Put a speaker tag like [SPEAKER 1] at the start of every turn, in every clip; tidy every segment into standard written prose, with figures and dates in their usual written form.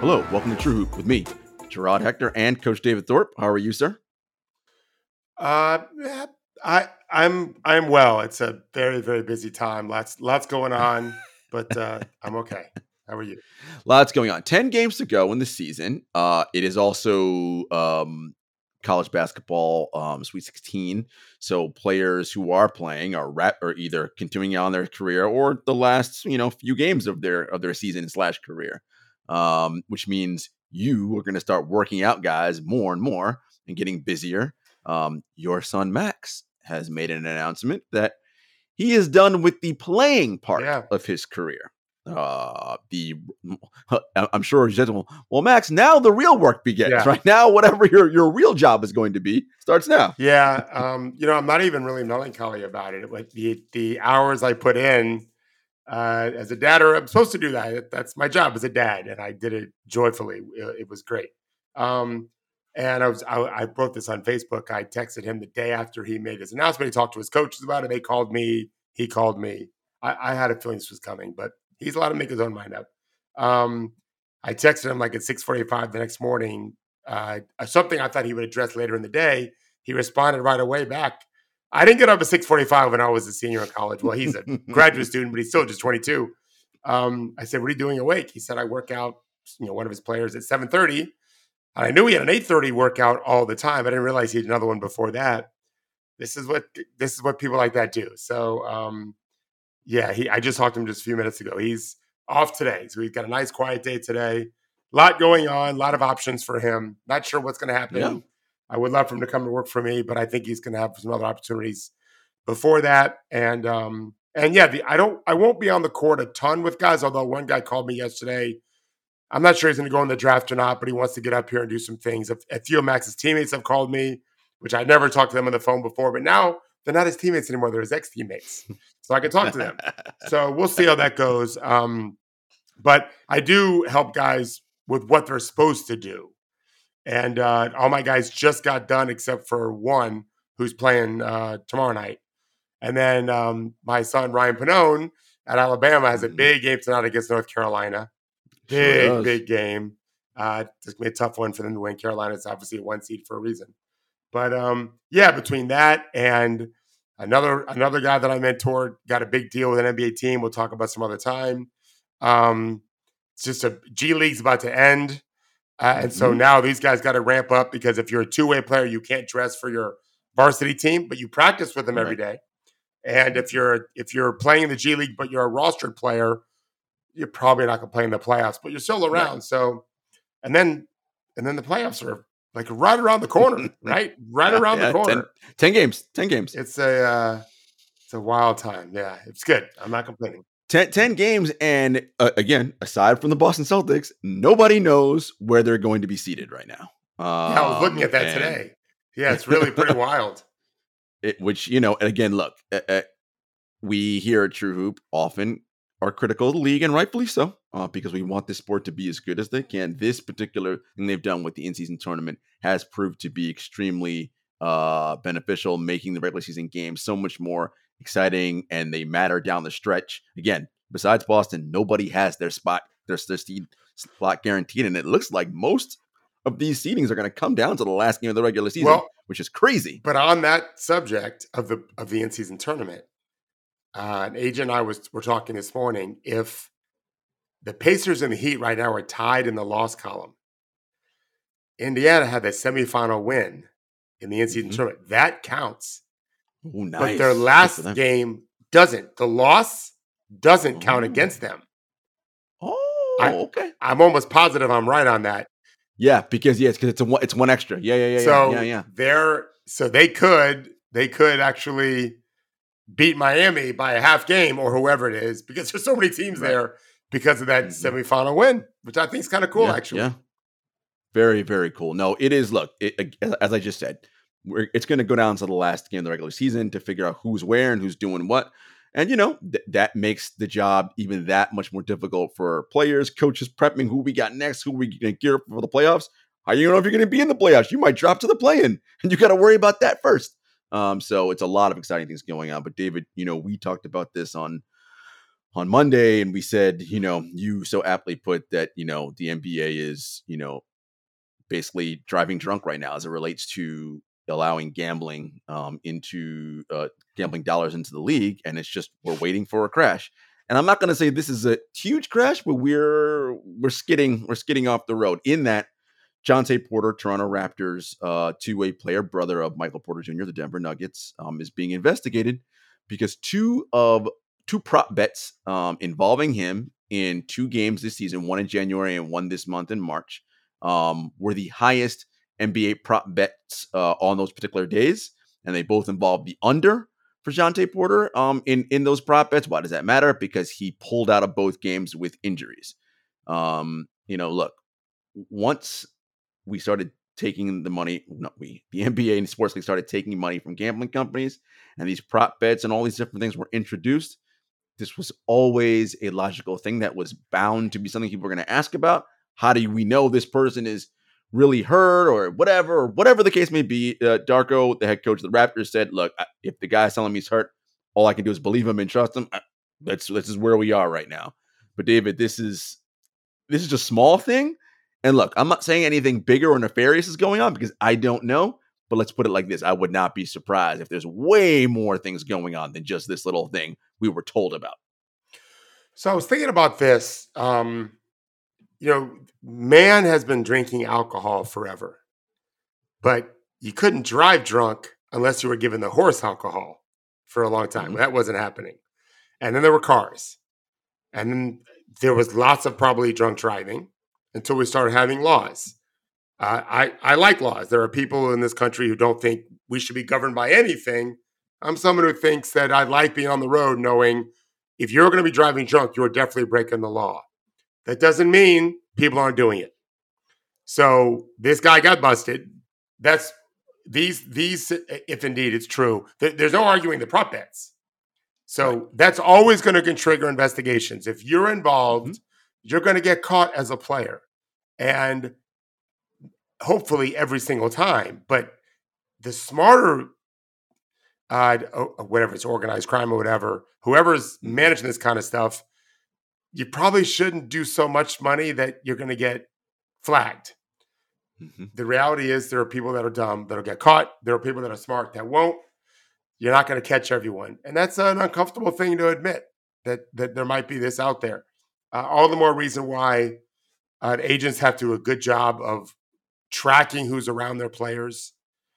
[SPEAKER 1] Hello, welcome to True Hoop with me, Gerard Hector, and Coach David Thorpe. How are you, sir?
[SPEAKER 2] I'm well. It's a very, very busy time. Lots going on, but I'm okay. How are you?
[SPEAKER 1] Lots going on. 10 games to go in the season. It is also college basketball Sweet 16. So players who are playing are either continuing on their career or the last few games of their season / career, which means you are going to start working out guys more and more and getting busier. Your son Max has made an announcement that he is done with the playing part of his career. I'm sure he said, well, Max, now the real work begins. Right now, whatever your real job is going to be starts now.
[SPEAKER 2] Yeah. I'm not even really melancholy about it. Like the hours I put in as a dad, or I'm supposed to do that. That's my job as a dad, and I did it joyfully. It was great. And I wrote this on Facebook. I texted him the day after he made his announcement. He talked to his coaches about it. They called me. He called me. I had a feeling this was coming, but he's allowed to make his own mind up. I texted him like at 6:45 the next morning, something I thought he would address later in the day. He responded right away back. I didn't get up at 6:45 when I was a senior in college. Well, he's a graduate student, but he's still just 22. I said, "What are you doing awake?" He said, "I work out, one of his players at 7:30. And I knew he had an 8:30 workout all the time. I didn't realize he had another one before that. This is what people like that do. So, I just talked to him just a few minutes ago. He's off today. So he's got a nice quiet day today. A lot going on, a lot of options for him. Not sure what's going to happen. Yeah. I would love for him to come to work for me, but I think he's going to have some other opportunities before that. I won't be on the court a ton with guys, although one guy called me yesterday. I'm not sure he's going to go in the draft or not, but he wants to get up here and do some things. A few of Max's teammates have called me, which I never talked to them on the phone before, but now they're not his teammates anymore. They're his ex-teammates. So I can talk to them. So we'll see how that goes. But I do help guys with what they're supposed to do. And all my guys just got done except for one who's playing tomorrow night. And then my son, Ryan Pannone, at Alabama has a big game tonight against North Carolina. Big game. It's going to be a tough one for them to win. Carolina's obviously a 1 seed for a reason. But between that and another guy that I mentored got a big deal with an NBA team. We'll talk about some other time. It's just a G League's about to end. And so now these guys got to ramp up because if you're a two-way player, you can't dress for your varsity team, but you practice with them every day. And if you're playing in the G League, but you're a rostered player, you're probably not going to play in the playoffs, but you're still around. Right. So, and then the playoffs are like right around the corner, right? Right around the corner.
[SPEAKER 1] 10 games.
[SPEAKER 2] It's a wild time. Yeah, it's good. I'm not complaining.
[SPEAKER 1] 10 games. And again, aside from the Boston Celtics, nobody knows where they're going to be seated right now.
[SPEAKER 2] I was looking at that today. Yeah, it's really pretty wild.
[SPEAKER 1] And again, look, we here at True Hoop often are critical of the league, and rightfully so, because we want this sport to be as good as they can. This particular thing they've done with the in-season tournament has proved to be extremely beneficial, making the regular season games so much more exciting, and they matter down the stretch. Again, besides Boston, nobody has their spot guaranteed, and it looks like most of these seedings are going to come down to the last game of the regular season, which is crazy.
[SPEAKER 2] But on that subject of the in-season tournament, an agent and I were talking this morning. If the Pacers and the Heat right now are tied in the loss column, Indiana had a semifinal win in the in-season tournament. That counts.
[SPEAKER 1] Ooh, nice.
[SPEAKER 2] But their last game doesn't. The loss doesn't count against them.
[SPEAKER 1] Okay.
[SPEAKER 2] I'm almost positive I'm right on that.
[SPEAKER 1] Yeah, because it's one extra.
[SPEAKER 2] So they could actually beat Miami by a half game or whoever it is, because there's so many teams there because of that semifinal win, which I think is kind of cool, actually.
[SPEAKER 1] Yeah. Very, very cool. No, it is. Look, as I just said, it's going to go down to the last game of the regular season to figure out who's where and who's doing what. And, that makes the job even that much more difficult for players, coaches prepping who we got next, who we going to gear up for the playoffs. How do you know if you're going to be in the playoffs? You might drop to the play-in, and you got to worry about that first. So it's a lot of exciting things going on. But David, we talked about this on on Monday, and we said, you so aptly put that, the NBA is, basically driving drunk right now as it relates to allowing gambling into gambling dollars into the league, and it's just we're waiting for a crash. And I'm not going to say this is a huge crash, but we're skidding off the road in that Jontay Porter, Toronto Raptors two-way player, brother of Michael Porter Jr., the Denver Nuggets, is being investigated because two prop bets involving him in 2 games this season, one in January and one this month in March, were the highest NBA prop bets on those particular days, and they both involved the under for Jontay Porter in those prop bets. Why does that matter? Because he pulled out of both games with injuries. Look, once we started taking the money, the NBA and sports league started taking money from gambling companies, and these prop bets and all these different things were introduced. This was always a logical thing that was bound to be something people were going to ask about. How do we know this person is really hurt or whatever the case may be? Darko, the head coach of the Raptors, said, look, if the guy's telling me he's hurt, all I can do is believe him and trust him. This is where we are right now. But David, this is a small thing. And look, I'm not saying anything bigger or nefarious is going on because I don't know. But let's put it like this. I would not be surprised if there's way more things going on than just this little thing we were told about.
[SPEAKER 2] So I was thinking about this. Man has been drinking alcohol forever, but you couldn't drive drunk unless you were given the horse alcohol for a long time. Mm-hmm. That wasn't happening. And then there were cars. And then there was lots of probably drunk driving until we started having laws. I like laws. There are people in this country who don't think we should be governed by anything. I'm someone who thinks that I like being on the road knowing if you're going to be driving drunk, you're definitely breaking the law. That doesn't mean people aren't doing it. So this guy got busted. That's these, if indeed it's true, there's no arguing the prop bets. So that's always going to trigger investigations. If you're involved, you're going to get caught as a player. And hopefully every single time. But the smarter, whatever, it's organized crime or whatever, whoever's managing this kind of stuff, you probably shouldn't do so much money that you're going to get flagged. Mm-hmm. The reality is there are people that are dumb that'll get caught. There are people that are smart that won't. You're not going to catch everyone. And that's an uncomfortable thing to admit, that there might be this out there. All the more reason why agents have to do a good job of tracking who's around their players.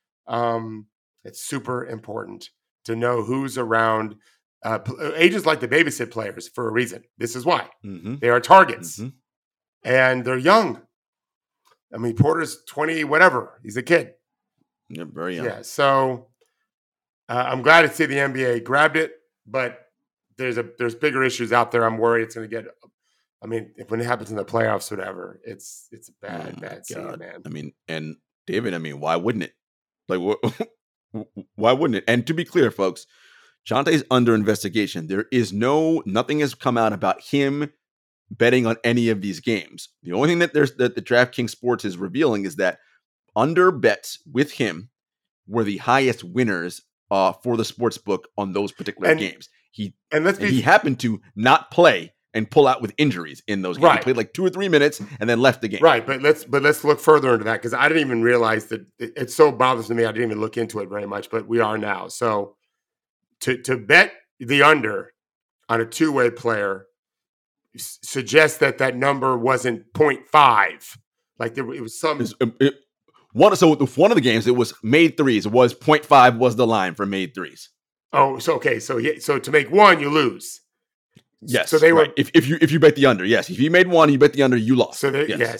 [SPEAKER 2] It's super important to know who's around. Agents like to babysit players for a reason. This is why. Mm-hmm. They are targets. Mm-hmm. And they're young. I mean, Porter's 20, whatever. He's a kid.
[SPEAKER 1] Yeah, very young.
[SPEAKER 2] Yeah, so I'm glad to see the NBA grabbed it, but there's bigger issues out there. I'm worried it's going to get. I mean, when it happens in the playoffs, whatever, it's a bad scene, man.
[SPEAKER 1] I mean, and David, why wouldn't it? Like, why wouldn't it? And to be clear, folks, Jontay's under investigation. There is nothing has come out about him betting on any of these games. The only thing that the DraftKings Sports is revealing is that under bets with him were the highest winners for the sports book on those particular games. He happened to not play and pull out with injuries in those games. Right. He played like 2 or 3 minutes and then left the game.
[SPEAKER 2] Right, but let's look further into that because I didn't even realize that it so bothers me. I didn't even look into it very much, but we are now. So to bet the under on a two-way player suggests that number wasn't 0.5. Like it was some.
[SPEAKER 1] One of the games, it was made threes. It was 0.5 was the line for made threes.
[SPEAKER 2] Oh, so okay. So to make one, you lose.
[SPEAKER 1] Yes.
[SPEAKER 2] So they were
[SPEAKER 1] if you bet the under. Yes. If you made one, you bet the under, you lost.
[SPEAKER 2] So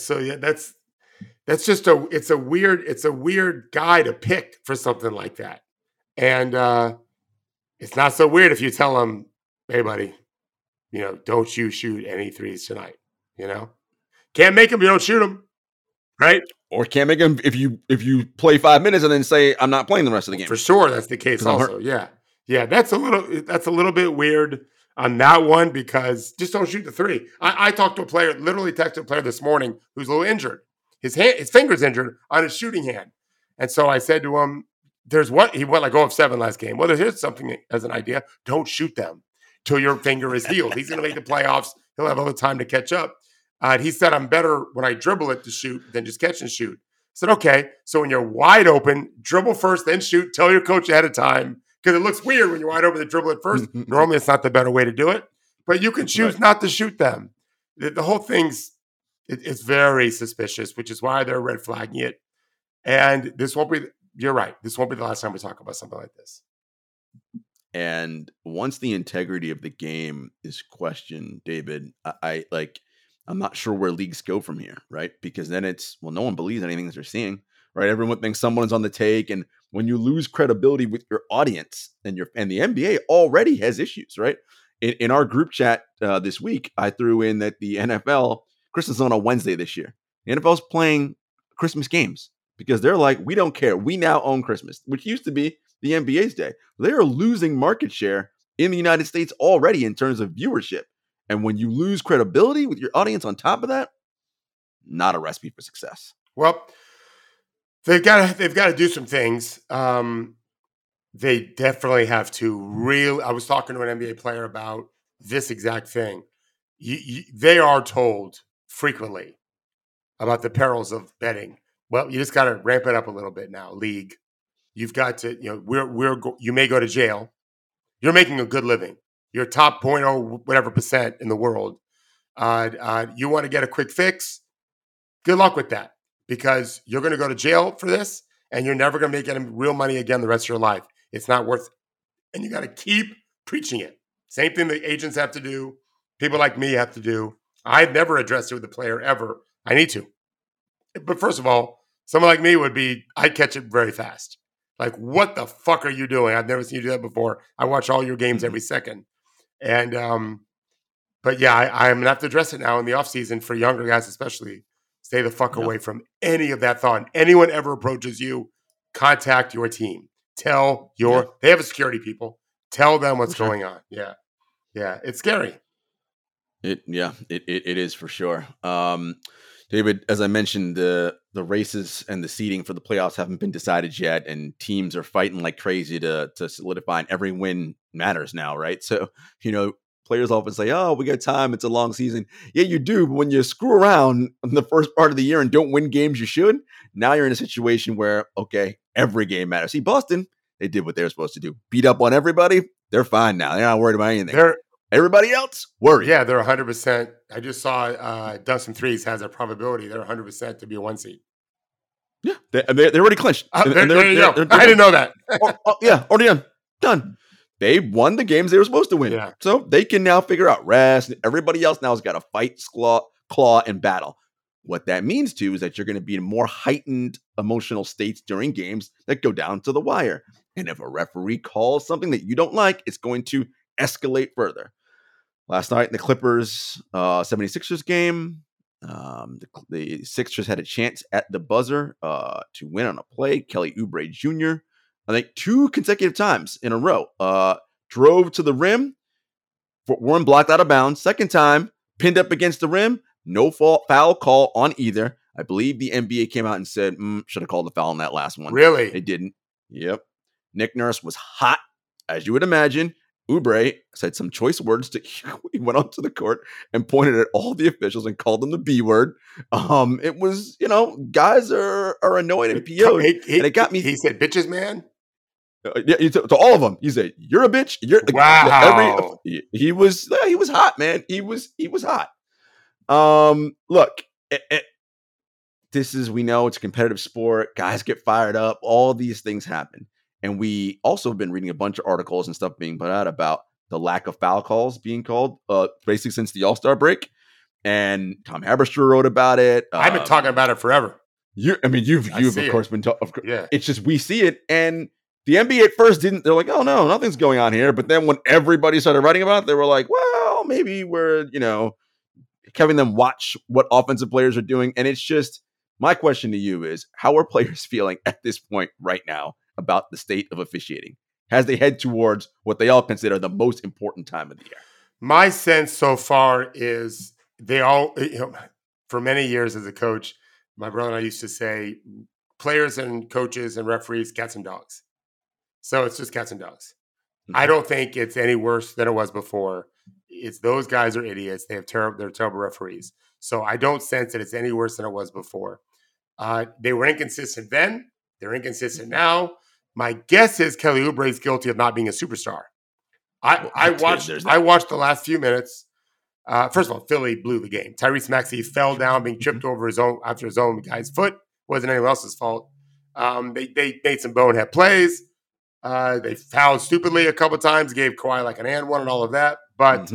[SPEAKER 2] that's just it's a weird guy to pick for something like that. And it's not so weird if you tell him, hey buddy, don't you shoot any threes tonight. Can't make them, you don't shoot them. Right?
[SPEAKER 1] Or can't make them if you play 5 minutes and then say I'm not playing the rest of the game.
[SPEAKER 2] For sure, that's the case also. Yeah. That's a little bit weird on that one because just don't shoot the three. I talked to a player, literally texted a player this morning who's a little injured. His finger's injured on his shooting hand, and so I said to him, he went like 0 of 7 last game. Well, here's something as an idea: don't shoot them. till your finger is healed. He's going to make the playoffs. He'll have all the time to catch up. He said, I'm better when I dribble it to shoot than just catch and shoot. I said, okay, so when you're wide open, dribble first, then shoot. Tell your coach ahead of time, because it looks weird when you're wide open to dribble it first. Normally, it's not the better way to do it, but you can choose not to shoot them. The whole thing's it's very suspicious, which is why they're red flagging it. And this won't be, you're right, this won't be the last time we talk about something like this.
[SPEAKER 1] And once the integrity of the game is questioned, David, I'm not sure where leagues go from here, right? Because then it's, well, no one believes anything that they're seeing, right? Everyone thinks someone's on the take. And when you lose credibility with your audience and the NBA already has issues, right? In our group chat this week, I threw in that the NFL, Christmas is on a Wednesday this year. The NFL's playing Christmas games because they're like, we don't care. We now own Christmas, which used to be the NBA's day. They are losing market share in the United States already in terms of viewership. And when you lose credibility with your audience on top of that, not a recipe for success.
[SPEAKER 2] Well, they've got to do some things. They definitely have to I was talking to an NBA player about this exact thing. They are told frequently about the perils of betting. Well, you just got to ramp it up a little bit now, league. You've got to, you may go to jail. You're making a good living. You're top 0.0 whatever % in the world. You want to get a quick fix? Good luck with that, because you're going to go to jail for this, and you're never going to make any real money again the rest of your life. It's not worth it. And you got to keep preaching it. Same thing the agents have to do. People like me have to do. I've never addressed it with the player ever. I need to. But first of all, someone like me I'd catch it very fast. Like, what the fuck are you doing? I've never seen you do that before. I watch all your games every second. And, but yeah, I'm going to have to address it now in the offseason for younger guys, especially. Stay the fuck away from any of that thought. Anyone ever approaches you, contact your team. They have a security people. Tell them what's going on. Yeah. Yeah. It's scary.
[SPEAKER 1] It is for sure. David, as I mentioned, the races and the seeding for the playoffs haven't been decided yet, and teams are fighting like crazy to solidify, and every win matters now, right? So, players often say, oh, we got time, it's a long season. Yeah, you do, but when you screw around in the first part of the year and don't win games you should, now you're in a situation where, okay, every game matters. See, Boston, they did what they were supposed to do. Beat up on everybody, they're fine now. They're not worried about anything. Everybody else, worried.
[SPEAKER 2] Yeah, they're 100%. I just saw Dustin Threes has a probability. They're 100% to be a 1 seed.
[SPEAKER 1] Yeah, they already clinched.
[SPEAKER 2] There you go. I didn't know that.
[SPEAKER 1] Already done. They won the games they were supposed to win.
[SPEAKER 2] Yeah.
[SPEAKER 1] So they can now figure out rest. Everybody else now has got to fight, claw, and battle. What that means, too, is that you're going to be in more heightened emotional states during games that go down to the wire. And if a referee calls something that you don't like, it's going to escalate further. Last night in the Clippers 76ers game, the Sixers had a chance at the buzzer to win on a play. Kelly Oubre Jr., I think 2 consecutive times in a row, drove to the rim. Warren blocked out of bounds. Second time, pinned up against the rim. No foul call on either. I believe the NBA came out and said, should have called the foul on that last one.
[SPEAKER 2] Really?
[SPEAKER 1] They didn't. Yep. Nick Nurse was hot, as you would imagine. Oubre said some choice words. He went onto the court and pointed at all the officials and called them the B word. It was, guys are annoyed and PO'd. And it got me.
[SPEAKER 2] He said, bitches, man.
[SPEAKER 1] To all of them. He said, you're a bitch.
[SPEAKER 2] Wow.
[SPEAKER 1] He was hot, man. He was hot. Look, we know it's a competitive sport. Guys get fired up. All these things happen. And we also have been reading a bunch of articles and stuff being put out about the lack of foul calls being called, basically since the All-Star break. And Tom Haberstroh wrote about it.
[SPEAKER 2] I've been talking about it forever.
[SPEAKER 1] You've of course been talking.
[SPEAKER 2] Yeah.
[SPEAKER 1] It's just we see it, and the NBA at first didn't. They're like, oh no, nothing's going on here. But then when everybody started writing about it, they were like, well, maybe we're having them watch what offensive players are doing. And it's just my question to you is, how are players feeling at this point right now about the state of officiating as they head towards what they all consider the most important time of the year?
[SPEAKER 2] My sense so far is they all, for many years as a coach, my brother and I used to say players and coaches and referees, cats and dogs. So it's just cats and dogs. I don't think it's any worse than it was before. It's those guys are idiots. They're terrible referees. So I don't sense that it's any worse than it was before. They were inconsistent then. They're inconsistent now. My guess is Kelly Oubre is guilty of not being a superstar. I watched the last few minutes. First of all, Philly blew the game. Tyrese Maxey fell down, being tripped over after his own guy's foot. Wasn't anyone else's fault. They made some bonehead plays. They fouled stupidly a couple times, gave Kawhi like an and one and all of that. But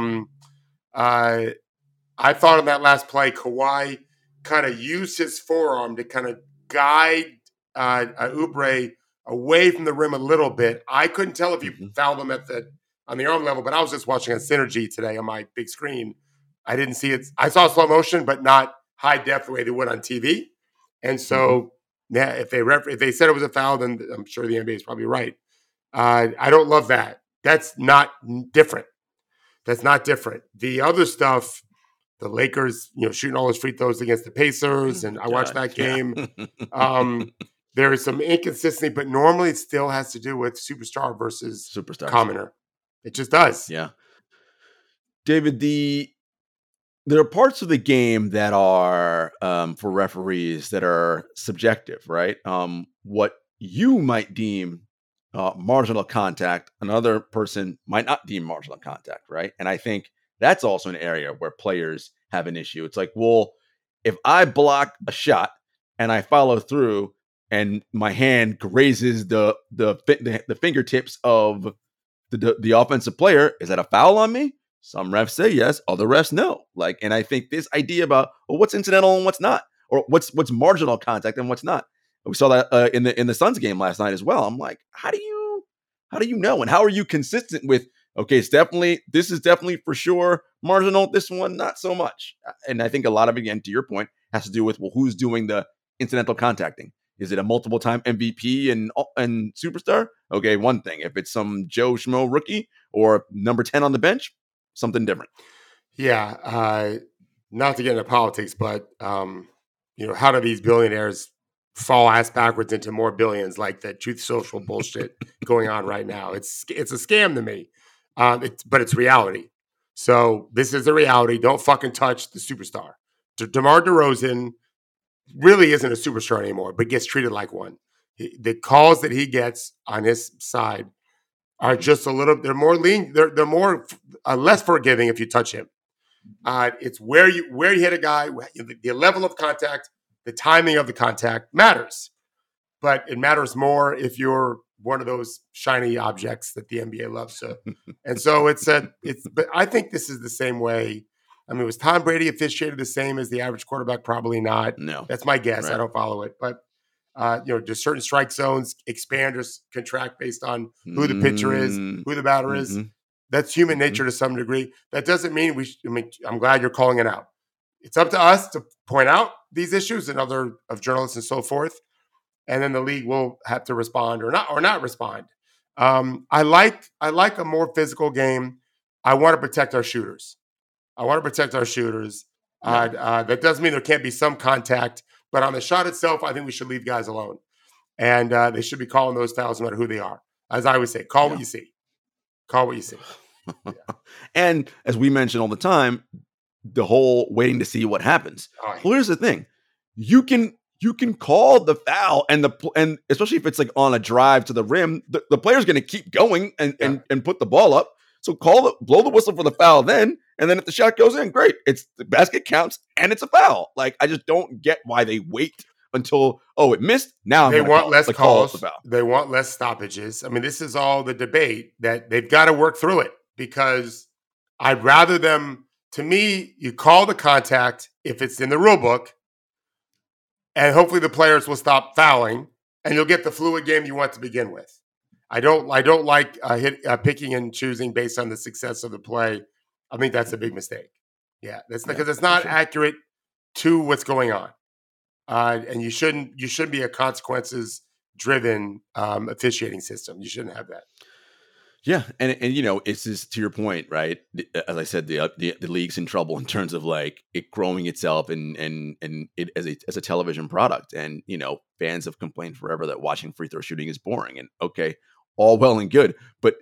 [SPEAKER 2] I thought in that last play, Kawhi kind of used his forearm to kind of guide Oubre away from the rim a little bit. I couldn't tell if he fouled him on the arm level, but I was just watching on Synergy today on my big screen. I didn't see it. I saw slow motion, but not high depth the way they would on TV. And so, yeah, if they said it was a foul, then I'm sure the NBA is probably right. I don't love that. That's not different. That's not different. The other stuff, the Lakers, shooting all those free throws against the Pacers, and I watched that game. There is some inconsistency, but normally it still has to do with superstar versus commoner. It just does.
[SPEAKER 1] Yeah. David, there are parts of the game that are, for referees, that are subjective, right? What you might deem marginal contact, another person might not deem marginal contact, right? And I think that's also an area where players have an issue. It's like, well, if I block a shot and I follow through and my hand grazes the fingertips of the offensive player, is that a foul on me? Some refs say yes, other refs no. And I think this idea about what's incidental and what's not, or what's marginal contact and what's not. We saw that in the Suns game last night as well. I'm like, how do you know, and how are you consistent with? Okay, this is definitely for sure marginal. This one not so much. And I think a lot of it, again, to your point, has to do with who's doing the incidental contacting. Is it a multiple-time MVP and superstar? Okay, one thing. If it's some Joe Schmo rookie or number 10 on the bench, something different.
[SPEAKER 2] Yeah, not to get into politics, but how do these billionaires fall ass backwards into more billions like that Truth Social bullshit going on right now? It's a scam to me, but it's reality. So this is the reality. Don't fucking touch the superstar. DeMar DeRozan really isn't a superstar anymore, but gets treated like one. The calls that he gets on his side are just a little. They're more lean. They're more less forgiving if you touch him. It's where you hit a guy. The level of contact, the timing of the contact matters, but it matters more if you're one of those shiny objects that the NBA loves to. And so but I think this is the same way. I mean, was Tom Brady officiated the same as the average quarterback? Probably not.
[SPEAKER 1] No.
[SPEAKER 2] That's my guess.
[SPEAKER 1] Right.
[SPEAKER 2] I don't follow it. But, do certain strike zones expand or contract based on who the pitcher is, who the batter is? That's human nature to some degree. That doesn't mean I'm glad you're calling it out. It's up to us to point out these issues and other of journalists and so forth. And then the league will have to respond or not respond. I like a more physical game. I want to protect our shooters. That doesn't mean there can't be some contact, but on the shot itself, I think we should leave guys alone. And they should be calling those fouls no matter who they are. As I would say, call what you see. Call what you see.
[SPEAKER 1] Yeah. And as we mention all the time, the whole waiting to see what happens. Well, here's the thing. You can call the foul and especially if it's like on a drive to the rim, the player's going to keep going and put the ball up. So blow the whistle for the foul then, and then if the shot goes in, great. It's the basket counts and it's a foul. I just don't get why they wait until it missed. Now
[SPEAKER 2] they want less calls. They want less stoppages. I mean, this is all the debate that they've got to work through it because I'd rather them. To me, you call the contact if it's in the rule book, and hopefully the players will stop fouling, and you'll get the fluid game you want to begin with. I don't like picking and choosing based on the success of the play. I think that's a big mistake. Yeah, that's because it's not accurate to what's going on, and you shouldn't be a consequences driven officiating system. You shouldn't have that.
[SPEAKER 1] Yeah, and it's just to your point, right? As I said, the league's in trouble in terms of it growing itself and it as a television product, and fans have complained forever that watching free throw shooting is boring. And okay, all well and good, but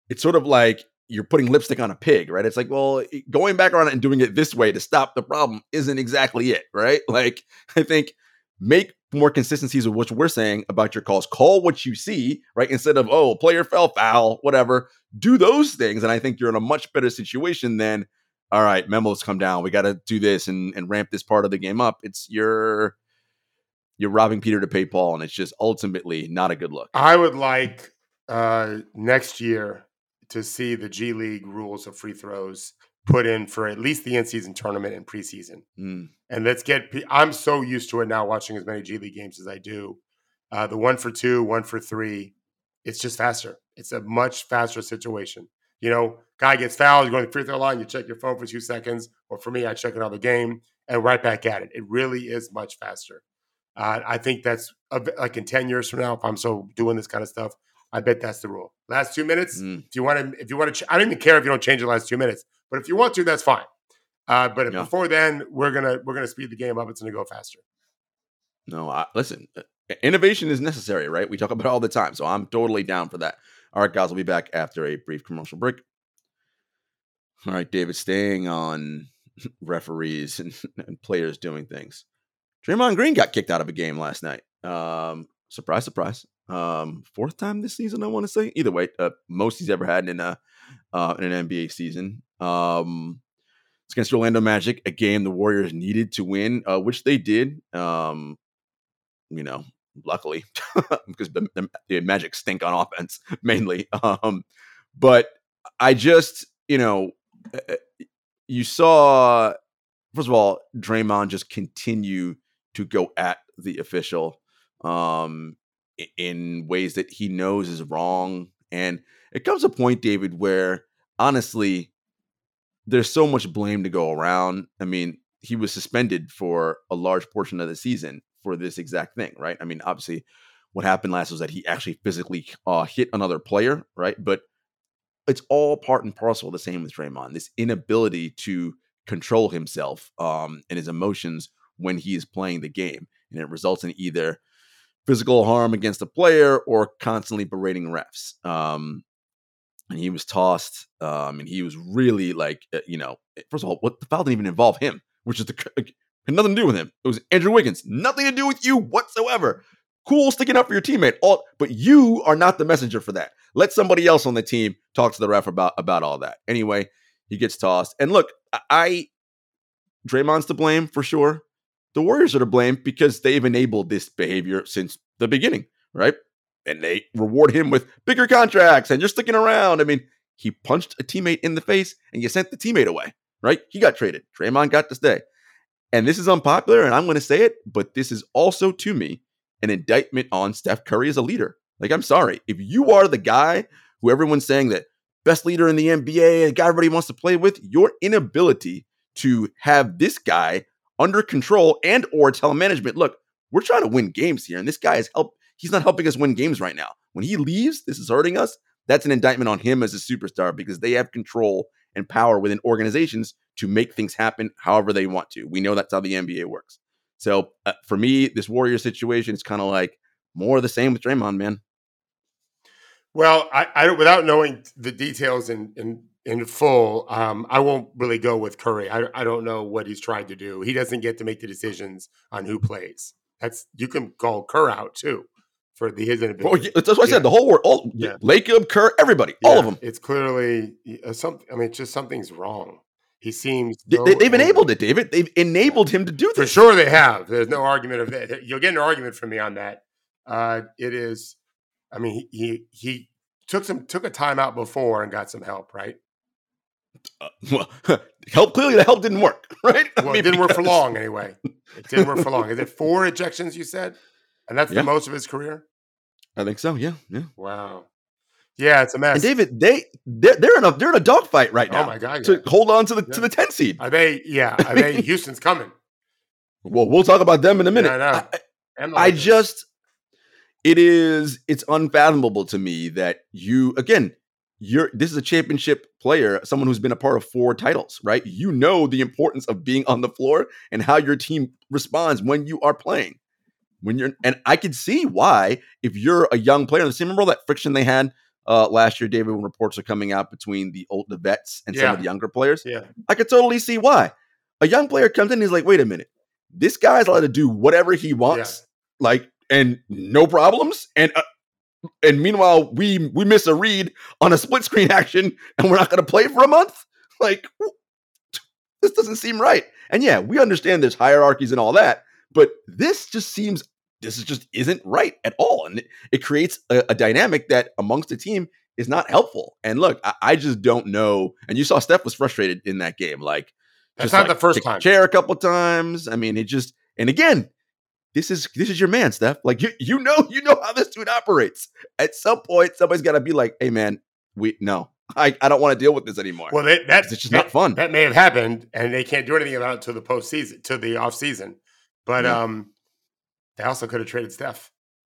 [SPEAKER 1] it's sort of like you're putting lipstick on a pig, right? It's like, well, going back around it and doing it this way to stop the problem isn't exactly it, right? Like, I think make more consistencies of what we're saying about your calls. Call what you see, right? Instead of, oh, player fell, foul, whatever. Do those things. And I think you're in a much better situation than, all right, memos come down. We got to do this and ramp this part of the game up. It's you're robbing Peter to pay Paul, and it's just ultimately not a good look.
[SPEAKER 2] I would like next year to see the G League rules of free throws put in for at least the in-season tournament and preseason. And let's I'm so used to it now watching as many G League games as I do. The 1 for 2, 1 for 3, it's just faster. It's a much faster situation. You know, guy gets fouled, you go to the free throw line, you check your phone for 2 seconds. Or for me, I check another game and right back at it. It really is much faster. I think that's like in 10 years from now, if I'm so doing this kind of stuff, I bet that's the rule. Last 2 minutes, if you want to, I don't even care if you don't change the last 2 minutes, but if you want to, that's fine. But before then, we're gonna speed the game up. It's gonna go faster.
[SPEAKER 1] No, listen, innovation is necessary, right? We talk about it all the time, so I'm totally down for that. All right, guys, we'll be back after a brief commercial break. All right, David, staying on referees and players doing things. Draymond Green got kicked out of a game last night. Surprise, surprise. 4th time this season, I want to say. Either way, most he's ever had in an NBA season. It's against Orlando Magic, a game the Warriors needed to win, which they did. Luckily, because the Magic stink on offense mainly. But I just, you saw, first of all, Draymond just continue to go at the official in ways that he knows is wrong. And it comes a point, David, where honestly, there's so much blame to go around. I mean, he was suspended for a large portion of the season for this exact thing, right? I mean, obviously, what happened last was that he actually physically hit another player, right? But it's all part and parcel the same with Draymond. This inability to control himself and his emotions when he is playing the game. And it results in either physical harm against the player or constantly berating refs. And he was tossed. And he was really first of all, what the foul didn't even involve him, which is had nothing to do with him. It was Andrew Wiggins. Nothing to do with you whatsoever. Cool sticking up for your teammate. But you are not the messenger for that. Let somebody else on the team talk to the ref about all that. Anyway, he gets tossed. And look, Draymond's to blame for sure. The Warriors are to blame because they've enabled this behavior since the beginning, right? And they reward him with bigger contracts and you're sticking around. I mean, he punched a teammate in the face and you sent the teammate away, right? He got traded. Draymond got to stay. And this is unpopular, and I'm going to say it, but this is also, to me, an indictment on Steph Curry as a leader. Like, I'm sorry. If you are the guy who everyone's saying that best leader in the NBA, the guy everybody wants to play with, your inability to have this guy under control and or tell management, look, we're trying to win games here, and this guy he's not helping us win games right now. When he leaves, this is hurting us. That's an indictment on him as a superstar because they have control and power within organizations to make things happen however they want to. We know that's how the NBA works. So for me, this Warrior situation is kind of like more of the same with Draymond, man.
[SPEAKER 2] Well, I without knowing the details in full, I won't really go with Curry. I don't know what he's trying to do. He doesn't get to make the decisions on who plays. You can call Kerr out too for his inability.
[SPEAKER 1] That's what I said. The whole world, Lacob, Kerr, everybody, all of them.
[SPEAKER 2] It's clearly something. I mean, it's just something's wrong. He seems
[SPEAKER 1] they've enabled it, David. They've enabled him to do this.
[SPEAKER 2] For sure, they have. There's no argument of that. You'll get an argument from me on that. It is. I mean, he took a timeout before and got some help, right?
[SPEAKER 1] Help. Clearly, the help didn't work, right?
[SPEAKER 2] Well, it didn't work for long anyway. It didn't work for long. Is it 4 ejections? You said, and that's the most of his career.
[SPEAKER 1] I think so. Yeah.
[SPEAKER 2] Wow. Yeah, it's a mess.
[SPEAKER 1] And David, they're in a dogfight right now.
[SPEAKER 2] Oh my God!
[SPEAKER 1] To hold on to the 10 seed.
[SPEAKER 2] Are they? Yeah. Are they? Houston's coming.
[SPEAKER 1] Well, we'll talk about them in a minute.
[SPEAKER 2] Yeah, I know.
[SPEAKER 1] It's unfathomable to me that this is a championship player, someone who's been a part of 4 titles, right? You know the importance of being on the floor and how your team responds when you are playing. And I could see why, if you're a young player, remember all that friction they had last year, David, when reports are coming out between the vets and some of the younger players.
[SPEAKER 2] Yeah.
[SPEAKER 1] I could totally see why. A young player comes in and he's like, wait a minute, this guy's allowed to do whatever he wants, and no problems. And meanwhile, we miss a read on a split screen action and we're not going to play for a month. Like, this doesn't seem right. And yeah, we understand there's hierarchies and all that, but this just isn't right at all. And it creates a dynamic that amongst the team is not helpful. And look, I just don't know. And you saw Steph was frustrated in that game. Like,
[SPEAKER 2] that's not the first time.
[SPEAKER 1] Chair a couple times. I mean, and again, this is your man, Steph. Like, you know how this dude operates. At some point, somebody's got to be like, hey man, I don't want to deal with this anymore.
[SPEAKER 2] Well,
[SPEAKER 1] it's just not fun.
[SPEAKER 2] That may have happened, and they can't do anything about it to the postseason, to the off season. But they also could have traded Steph.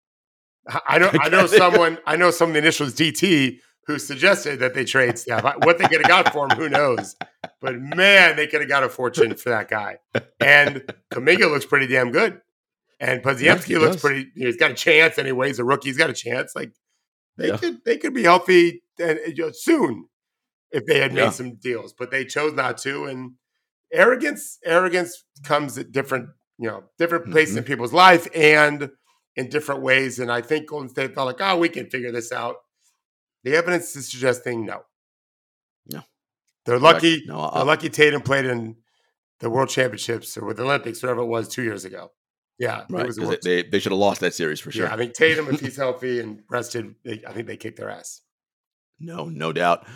[SPEAKER 2] I know someone of the initials DT who suggested that they trade Steph. What they could have got for him, who knows? But man, they could have got a fortune for that guy. And Kuminga looks pretty damn good. And Podziemski looks pretty. He's got a chance anyway. He's a rookie. He's got a chance. Like they could be healthy and soon if they had made some deals, but they chose not to. And arrogance comes at different places in people's life and in different ways. And I think Golden State felt like, we can figure this out. The evidence is suggesting no. They're lucky. They're lucky Tatum played in the World Championships or with the Olympics, whatever it was 2 years ago. Yeah,
[SPEAKER 1] right. They should have lost that series for sure.
[SPEAKER 2] Yeah, I think Tatum, if he's healthy and rested, I think they kick their ass.
[SPEAKER 1] No doubt.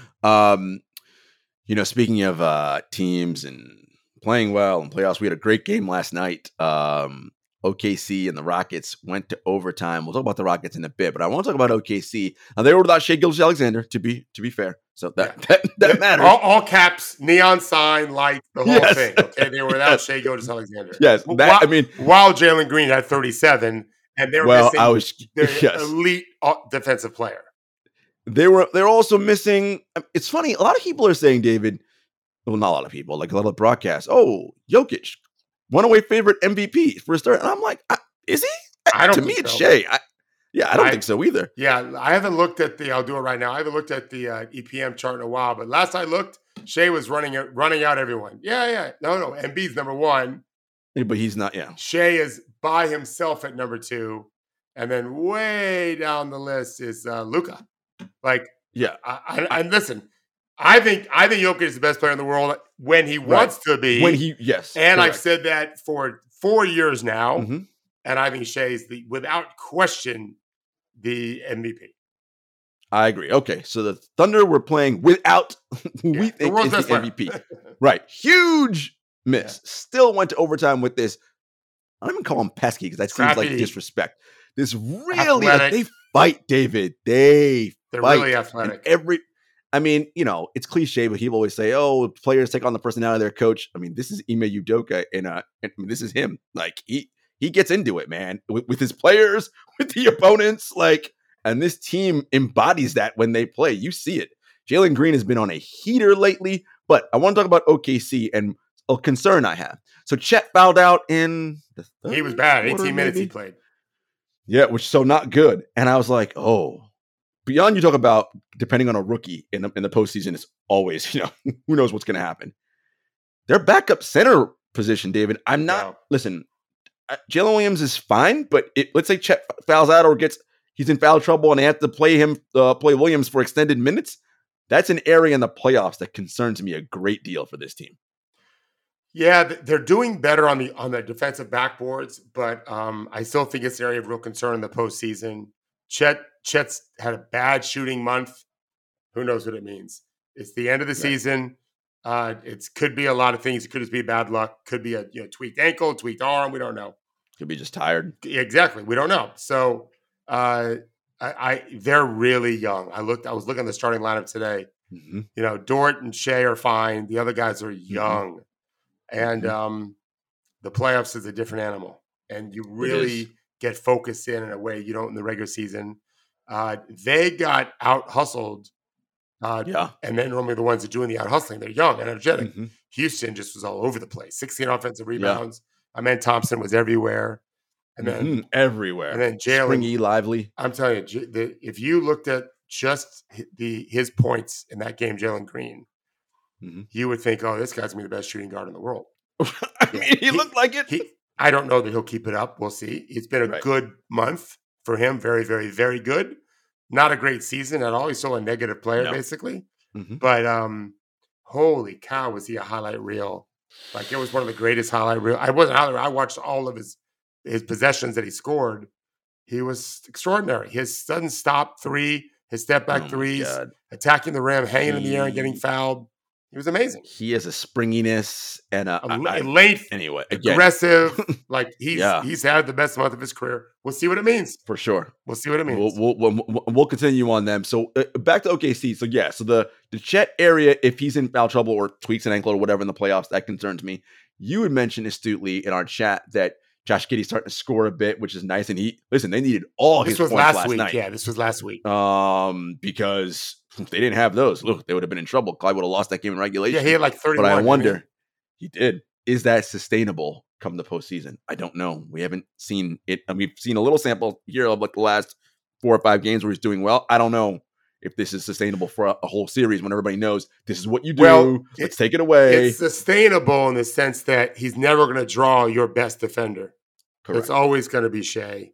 [SPEAKER 1] Speaking of teams and playing well and playoffs, we had a great game last night. OKC and the Rockets went to overtime. We'll talk about the Rockets in a bit, but I want to talk about OKC. Now, they were without Shai Gilgeous-Alexander, to be fair. So that matters.
[SPEAKER 2] All caps, neon sign, light, the whole thing. Okay, they were without Shai Gilgeous-Alexander.
[SPEAKER 1] Yes,
[SPEAKER 2] while Jalen Green had 37, and they were missing their elite defensive player.
[SPEAKER 1] They're also missing. It's funny. A lot of people are saying, David. Well, not a lot of people. Like a lot of broadcasts. Oh, Jokic, runaway favorite MVP for a start. And I'm like, is he?
[SPEAKER 2] I don't.
[SPEAKER 1] To me, it's Shai. I don't think so either.
[SPEAKER 2] Yeah, I haven't looked at I'll do it right now. I haven't looked at the EPM chart in a while, but last I looked, Shai was running out everyone. Yeah. No. Embiid's number one.
[SPEAKER 1] Yeah, but he's not. Yeah.
[SPEAKER 2] Shai is by himself at number two, and then way down the list is Luka. Like,
[SPEAKER 1] yeah.
[SPEAKER 2] And listen, I think Jokic is the best player in the world when he wants to be.
[SPEAKER 1] When he And
[SPEAKER 2] correct. I've said that for 4 years now. Mm-hmm. And I think Shai's without question, the MVP.
[SPEAKER 1] I agree. Okay, so the Thunder were playing without we think is the MVP. Right. Huge miss. Yeah. Still went to overtime with this. I don't even call him pesky because that seems like disrespect. This really, they fight, David. They're fight.
[SPEAKER 2] Really athletic.
[SPEAKER 1] It's cliche, but people always say, "Oh, players take on the personality of their coach." I mean, this is Ime Udoka, and this is him. Like he gets into it, man, with his players, with the opponents, and this team embodies that when they play. You see it. Jalen Green has been on a heater lately, but I want to talk about OKC and a concern I have. So Chet fouled out in the third
[SPEAKER 2] He was bad. 18
[SPEAKER 1] quarter,
[SPEAKER 2] minutes
[SPEAKER 1] maybe?
[SPEAKER 2] He played.
[SPEAKER 1] Yeah, so not good. And I was like, beyond you talk about depending on a rookie in the postseason, it's always, who knows what's going to happen. Their backup center position, David, listen, Jalen Williams is fine, but let's say Chet fouls out or he's in foul trouble and they have to play Williams for extended minutes. That's an area in the playoffs that concerns me a great deal for this team.
[SPEAKER 2] Yeah, they're doing better on the defensive backboards, but I still think it's an area of real concern in the postseason. Chet's had a bad shooting month. Who knows what it means? It's the end of the season. It could be a lot of things. It could just be bad luck. Could be a tweaked ankle, tweaked arm. We don't know.
[SPEAKER 1] Could be just tired.
[SPEAKER 2] Exactly. We don't know. So they're really young. I was looking at the starting lineup today. Mm-hmm. Dort and Shai are fine. The other guys are young. Mm-hmm. And the playoffs is a different animal. And you really get focused in a way you don't in the regular season. They got out-hustled. And then normally the ones that are doing the out-hustling, they're young and energetic. Mm-hmm. Houston just was all over the place. 16 offensive rebounds. Amen Thompson was everywhere. And then
[SPEAKER 1] everywhere.
[SPEAKER 2] And then Jalen.
[SPEAKER 1] Springy, lively.
[SPEAKER 2] I'm telling you, if you looked at just his points in that game, Jalen Green, you would think, oh, this guy's gonna be the best shooting guard in the world.
[SPEAKER 1] I mean, he looked like it.
[SPEAKER 2] I don't know that he'll keep it up. We'll see. It's been a good month for him. Very, very, very good. Not a great season at all. He's still a negative player, basically. But holy cow, was he a highlight reel? Like, it was one of the greatest highlight reel. I wasn't highlight reel. I watched all of his possessions that he scored. He was extraordinary. His sudden stop three, his step back threes, attacking the rim, hanging in the air and getting fouled. He was amazing.
[SPEAKER 1] He has a springiness and a
[SPEAKER 2] length.
[SPEAKER 1] Anyway,
[SPEAKER 2] aggressive. Like he's had the best month of his career. We'll see what it means
[SPEAKER 1] for sure.
[SPEAKER 2] We'll see what it means.
[SPEAKER 1] We'll continue on them. So back to OKC. So so the Chet area, if he's in foul trouble or tweaks an ankle or whatever in the playoffs, that concerns me. You had mentioned astutely in our chat that Josh Giddey's starting to score a bit, which is nice. And they needed all his points last night.
[SPEAKER 2] Yeah, this was last week.
[SPEAKER 1] Because if they didn't have those, look, they would have been in trouble. Clyde would have lost that game in regulation.
[SPEAKER 2] Yeah, he had like 31.
[SPEAKER 1] But I wonder, he did. Is that sustainable come the postseason? I don't know. We haven't seen it. I mean, we've seen a little sample here of like the last 4 or 5 games where he's doing well. I don't know if this is sustainable for a whole series when everybody knows this is what you do. Well, let's take it away.
[SPEAKER 2] It's sustainable in the sense that he's never going to draw your best defender. Correct. It's always going to be Shea.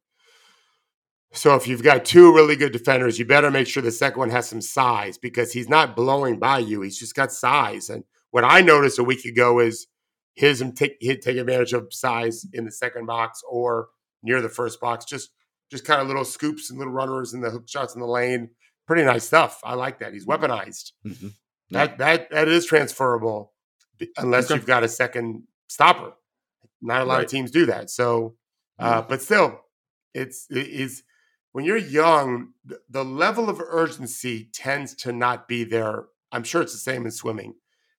[SPEAKER 2] So if you've got 2 really good defenders, you better make sure the second one has some size because he's not blowing by you. He's just got size. And what I noticed a week ago is he'd take advantage of size in the second box or near the first box. Just kind of little scoops and little runners and the hook shots in the lane. Pretty nice stuff. I like that. He's weaponized. Mm-hmm. That is transferable unless you've got a second stopper. Not a lot of teams do that. So, but still, it's when you're young, the level of urgency tends to not be there. I'm sure it's the same in swimming.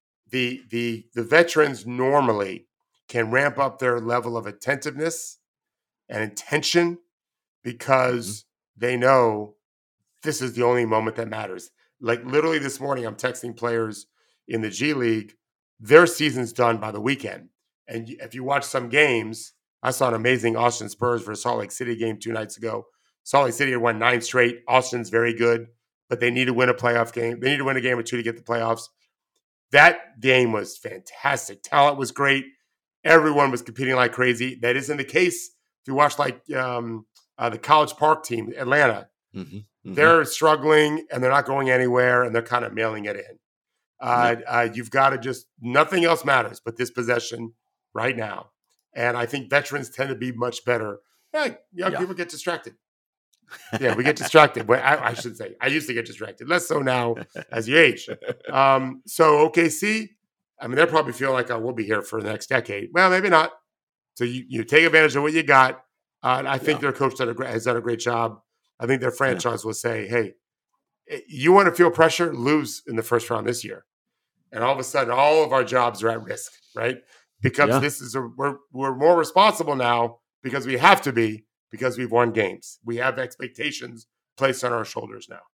[SPEAKER 2] The veterans normally can ramp up their level of attentiveness and intention because they know this is the only moment that matters. Like literally this morning, I'm texting players in the G League. Their season's done by the weekend. And if you watch some games, I saw an amazing Austin Spurs versus Salt Lake City game 2 nights ago. Salt Lake City had won 9 straight. Austin's very good, but they need to win a playoff game. They need to win a game or 2 to get the playoffs. That game was fantastic. Talent was great. Everyone was competing like crazy. That isn't the case if you watch like the College Park team, Atlanta. Mm-hmm. Mm-hmm. They're struggling and they're not going anywhere and they're kind of mailing it in. You've got to just – nothing else matters but this possession right now. And I think veterans tend to be much better. Young people get distracted. Yeah, we get distracted. But I should say, I used to get distracted. Less so now as you age. So OKC, I mean, they're probably feeling like, we'll be here for the next decade. Well, maybe not. So you take advantage of what you got. And I think their coach has done a great job. I think their franchise will say, hey, you want to feel pressure? Lose in the first round this year. And all of a sudden, all of our jobs are at risk, right? Because this is we're more responsible now because we have to be because we've won games. We have expectations placed on our shoulders now.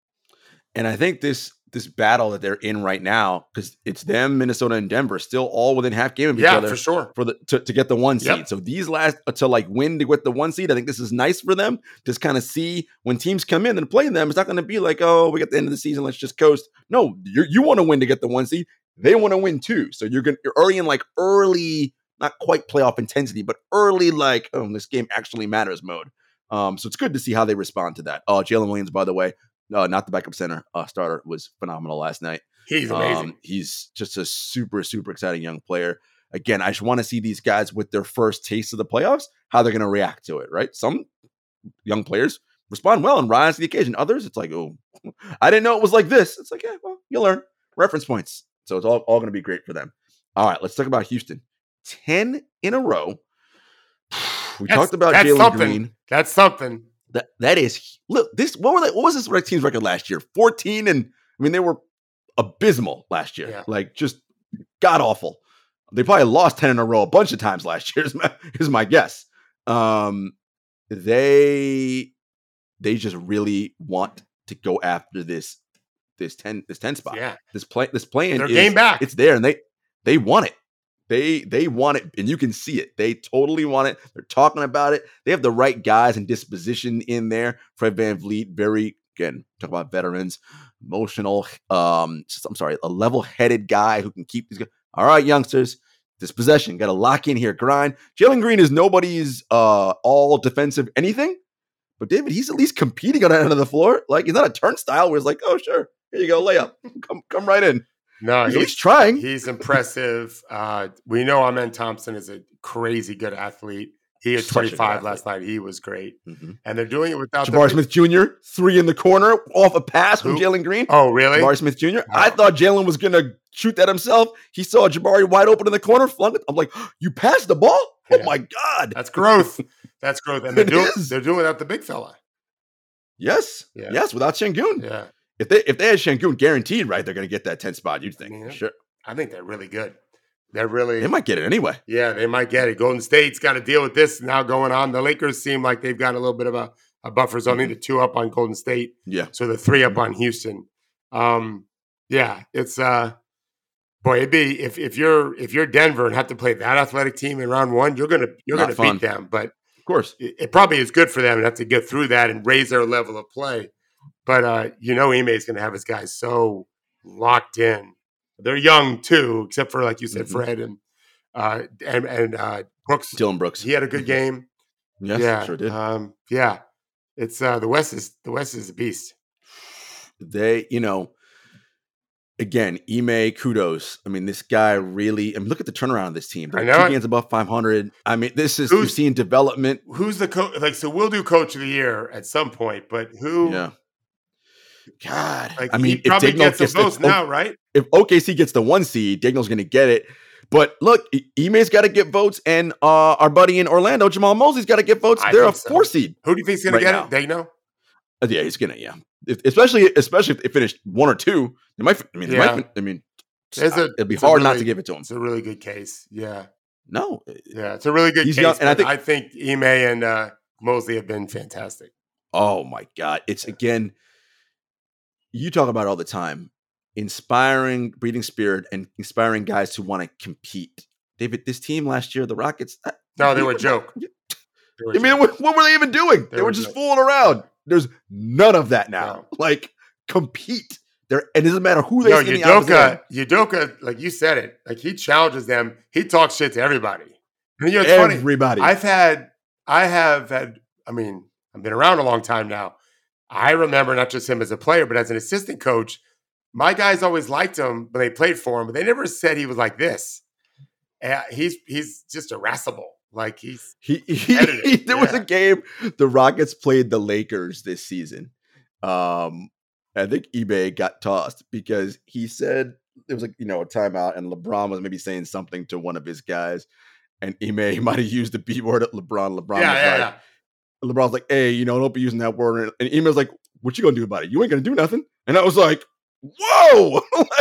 [SPEAKER 1] And I think this battle that they're in right now, because it's them, Minnesota, and Denver, still all within half game of each other.
[SPEAKER 2] For sure.
[SPEAKER 1] To get the 1 seed. So these last to like win to get the 1 seed, I think this is nice for them. Just kind of see when teams come in and play them. It's not going to be like, oh, we got the end of the season, let's just coast. No, you want to win to get the 1 seed. They want to win too. So you're already in like early, not quite playoff intensity, but early like, oh, this game actually matters mode. So it's good to see how they respond to that. Oh, Jalen Williams, by the way. No, not the backup center. Starter was phenomenal last night.
[SPEAKER 2] He's amazing.
[SPEAKER 1] He's just a super, super exciting young player. Again, I just want to see these guys with their first taste of the playoffs, how they're going to react to it, right? Some young players respond well and rise to the occasion. Others, it's like, oh, I didn't know it was like this. It's like, yeah, well, you'll learn. Reference points. So it's all going to be great for them. All right, let's talk about Houston. 10 in a row. We talked about Jalen Green.
[SPEAKER 2] That's something.
[SPEAKER 1] That is, look, what was this team's record last year? 14, and I mean, they were abysmal last year. Like, just god awful. They probably lost 10 in a row a bunch of times last year, is my guess. They just really want to go after this 10 spot.
[SPEAKER 2] Yeah.
[SPEAKER 1] This play-in
[SPEAKER 2] their game back.
[SPEAKER 1] It's there, and they want it. They want it, and you can see it. They totally want it. They're talking about it. They have the right guys and disposition in there. Fred VanVleet, very again, talk about veterans, emotional. A level-headed guy who can keep these guys. All right, youngsters, this possession got to lock in here, grind. Jalen Green is nobody's all defensive anything, but David, he's at least competing on that end of the floor. Like he's not a turnstile where it's like, oh sure, here you go, layup, come right in.
[SPEAKER 2] No,
[SPEAKER 1] he's at least trying.
[SPEAKER 2] He's impressive. We know Amen Thompson is a crazy good athlete. He had 25 last night. He was great. Mm-hmm. And they're doing it without
[SPEAKER 1] Jabari Smith Jr., 3 in the corner off a pass from Jalen Green.
[SPEAKER 2] Oh, really?
[SPEAKER 1] Jabari Smith Jr. I thought Jalen was going to shoot that himself. He saw Jabari wide open in the corner, flung it. I'm like, you passed the ball? Yeah. Oh, my God.
[SPEAKER 2] That's growth. That's growth. And they're doing it without the big fella.
[SPEAKER 1] Yes. Yeah. Yes, without Şengün.
[SPEAKER 2] Yeah.
[SPEAKER 1] If they had Şengün guaranteed, right, they're going to get that 10 spot, you'd think. Yeah. Sure.
[SPEAKER 2] I think they're really good.
[SPEAKER 1] They might get it anyway.
[SPEAKER 2] Yeah, they might get it. Golden State's got to deal with this now going on. The Lakers seem like they've got a little bit of a buffer zone. Mm-hmm. The 2 up on Golden State.
[SPEAKER 1] Yeah.
[SPEAKER 2] So the 3 up on Houston. Yeah, it's boy, it'd be if you're Denver and have to play that athletic team in round 1, you're gonna beat them. But
[SPEAKER 1] of course,
[SPEAKER 2] it probably is good for them to have to get through that and raise their level of play. But Ime is gonna have his guys so locked in. They're young too, except for like you said, Fred and Brooks.
[SPEAKER 1] Dylan Brooks.
[SPEAKER 2] He had a good game.
[SPEAKER 1] Yes, yeah, sure did.
[SPEAKER 2] Yeah, it's the West is a beast.
[SPEAKER 1] They, again, Ime, kudos. I mean, this guy really. I mean, look at the turnaround of this team. They're 2 games above 500. I mean, this is you've seen development.
[SPEAKER 2] Who's the coach? Like, so we'll do Coach of the Year at some point, but who?
[SPEAKER 1] Yeah. God,
[SPEAKER 2] like, I mean, he probably gets the votes now, right?
[SPEAKER 1] If OKC gets the 1 seed, Dagnall's going to get it. But look, Ime's got to get votes, and our buddy in Orlando, Jamal Mosley's got to get votes. They're a 4 seed.
[SPEAKER 2] Who do you think's going to get it? Dagnall?
[SPEAKER 1] Yeah, he's going to. Yeah, especially if they finish 1 or 2, they might. It'd be hard not to give it to him.
[SPEAKER 2] It's a really good case. Yeah.
[SPEAKER 1] No.
[SPEAKER 2] Yeah, it's a really good case. Young, and I think Ime and Mosley have been fantastic.
[SPEAKER 1] Oh my God! It's again. You talk about it all the time, inspiring, breeding spirit, and inspiring guys who want to compete. David, this team last year, the Rockets.
[SPEAKER 2] No, they were a joke.
[SPEAKER 1] What were they even doing? They were just fooling around. There's none of that now. No. Like, compete. And it doesn't matter who they see.
[SPEAKER 2] Udoka, like you said it, like he challenges them. He talks shit to everybody. And it's
[SPEAKER 1] everybody.
[SPEAKER 2] Funny. I mean, I've been around a long time now. I remember not just him as a player, but as an assistant coach, my guys always liked him when they played for him, but they never said he was like this. He's just irascible. Like
[SPEAKER 1] there was a game the Rockets played the Lakers this season. I think Ime got tossed because he said it was like, a timeout, and LeBron was maybe saying something to one of his guys, and Ime might have used the B word at LeBron. LeBron's like, hey, don't be using that word. And Ime's like, what you gonna do about it? You ain't gonna do nothing. And I was like, whoa!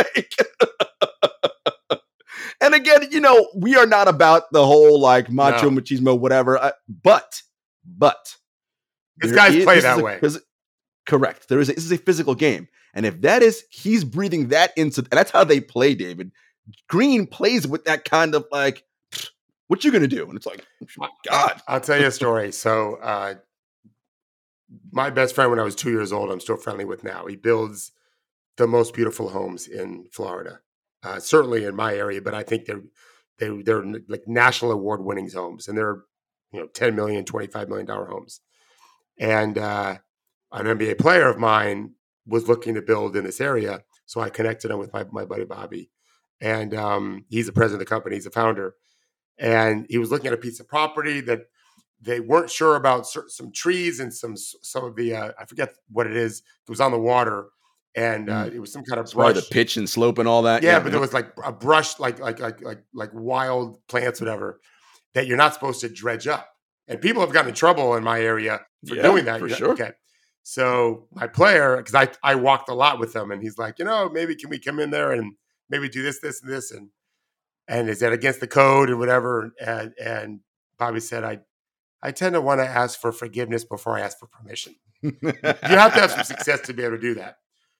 [SPEAKER 1] And again, we are not about the whole like macho machismo, whatever. But
[SPEAKER 2] these guys play that way.
[SPEAKER 1] Correct. This is a physical game, and if that is, he's breathing that into, and that's how they play. David Green plays with that kind of like, what you gonna do? And it's like, oh my God.
[SPEAKER 2] I'll tell you a story. So, my best friend when I was 2 years old, I'm still friendly with now. He builds the most beautiful homes in Florida, certainly in my area. But I think they're like national award winning homes, and they're $10 million, $25 million homes. And an NBA player of mine was looking to build in this area, so I connected him with my buddy Bobby, and he's the president of the company. He's the founder. And he was looking at a piece of property that they weren't sure about, some trees and some of the I forget what it is. It was on the water, and it was some kind of brush.
[SPEAKER 1] The pitch and slope and all that.
[SPEAKER 2] Yeah, but there was like a brush, like wild plants, whatever, that you're not supposed to dredge up. And people have gotten in trouble in my area for doing that.
[SPEAKER 1] For sure.
[SPEAKER 2] Okay. So my player, because I walked a lot with him, and he's like, maybe can we come in there and maybe do this, this, and this, and is that against the code and whatever? And Bobby said, I tend to want to ask for forgiveness before I ask for permission. You have to have some success to be able to do that.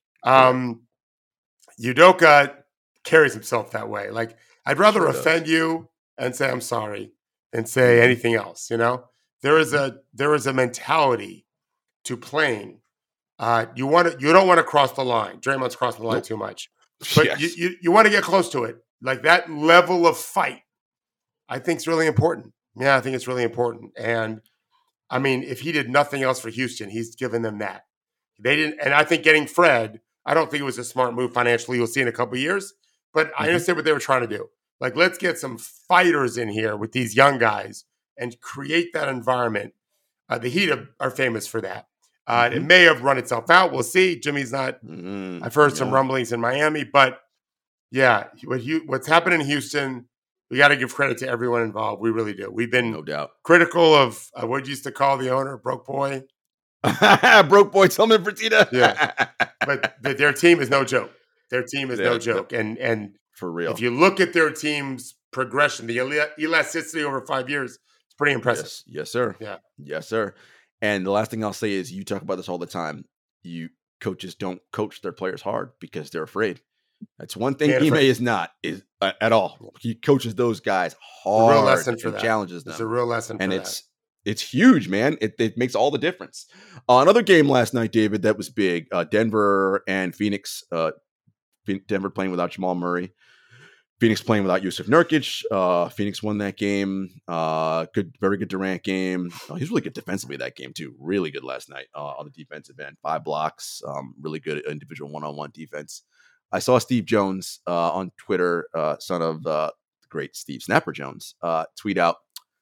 [SPEAKER 2] Udoka carries himself that way. Like, I'd rather offend you and say I'm sorry than say anything else. There is a mentality to playing You don't want to cross the line. Draymond's crossing the line too much, but you want to get close to it. Like that level of fight, I think is really important. Yeah, I think it's really important. And I mean, if he did nothing else for Houston, he's given them that. They didn't, and I think getting Fred, I don't think it was a smart move financially. You'll see in a couple of years, but I understand what they were trying to do. Like, let's get some fighters in here with these young guys and create that environment. The Heat are famous for that. It may have run itself out. We'll see. Jimmy's not. I've heard some rumblings in Miami, but yeah, what's happened in Houston, we got to give credit to everyone involved. We really do. We've been
[SPEAKER 1] no doubt
[SPEAKER 2] critical of what you used to call the owner, broke boy.
[SPEAKER 1] Broke boy Tillman Fertitta.
[SPEAKER 2] Yeah, but their team is no joke. Their team is no joke. And
[SPEAKER 1] for real,
[SPEAKER 2] if you look at their team's progression, the elasticity over 5 years, it's pretty impressive.
[SPEAKER 1] Yes, sir.
[SPEAKER 2] Yeah.
[SPEAKER 1] Yes, sir. And the last thing I'll say is you talk about this all the time. Coaches don't coach their players hard because they're afraid. That's one thing Ime is not at all. He coaches those guys hard.
[SPEAKER 2] A real lesson for that.
[SPEAKER 1] Challenges them.
[SPEAKER 2] It's a real lesson for that.
[SPEAKER 1] It's huge, man. It makes all the difference. Another game last night, David, that was big. Denver and Phoenix. Denver playing without Jamal Murray. Phoenix playing without Yusuf Nurkic. Phoenix won that game. Very good Durant game. He's really good defensively that game too. Really good last night on the defensive end. 5 blocks. Really good individual one-on-one defense. I saw Steve Jones on Twitter, son of the great Steve Snapper Jones, tweet out,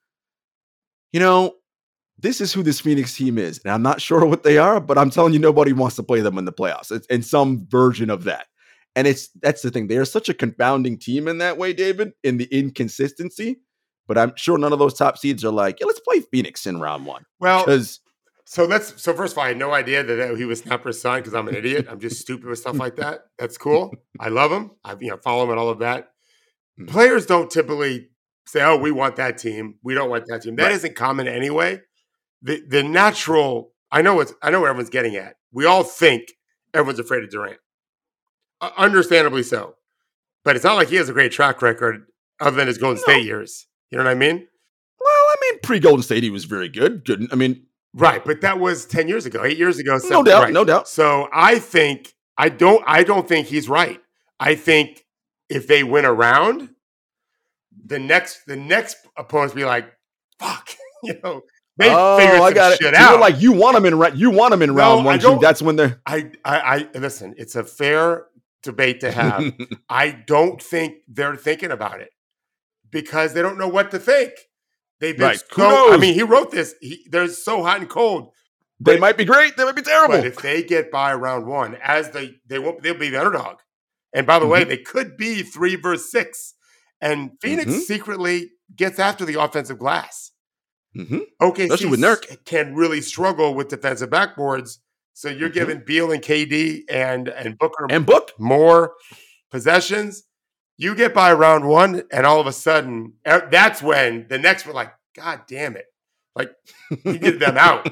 [SPEAKER 1] this is who this Phoenix team is. And I'm not sure what they are, but I'm telling you, nobody wants to play them in the playoffs. It's in some version of that. And that's the thing. They are such a confounding team in that way, David, in the inconsistency. But I'm sure none of those top seeds are like, let's play Phoenix in round 1.
[SPEAKER 2] Well, so first of all, I had no idea that he was Snapper's son because I'm an idiot. I'm just stupid with stuff like that. That's cool. I love him. I follow him and all of that. Players don't typically say, "Oh, we want that team. We don't want that team." That isn't common anyway. The natural. I know where everyone's getting at. We all think everyone's afraid of Durant. Understandably so. But it's not like he has a great track record other than his Golden State years. You know what I mean?
[SPEAKER 1] Well, pre-Golden State, he was very good.
[SPEAKER 2] Right, but that was 10 years ago, 8 years ago.
[SPEAKER 1] No doubt, no doubt.
[SPEAKER 2] So I don't think he's right. I think if they win a round, the next opponents be like, fuck, they figure some shit out.
[SPEAKER 1] Like you want them in round 1, 2. That's when they're.
[SPEAKER 2] I listen. It's a fair debate to have. I don't think they're thinking about it because they don't know what to think. They've been he wrote this. They're so hot and cold.
[SPEAKER 1] They might be great. They might be terrible.
[SPEAKER 2] But if they get by round 1, they'll be the underdog. And by the way, they could be 3 versus 6. And Phoenix secretly gets after the offensive glass. Okay,
[SPEAKER 1] especially with Nurk,
[SPEAKER 2] can really struggle with defensive backboards. So you're giving Beal and KD and Booker more possessions. You get by round 1, and all of a sudden, that's when the next one, like, God damn it. Like, you get them out.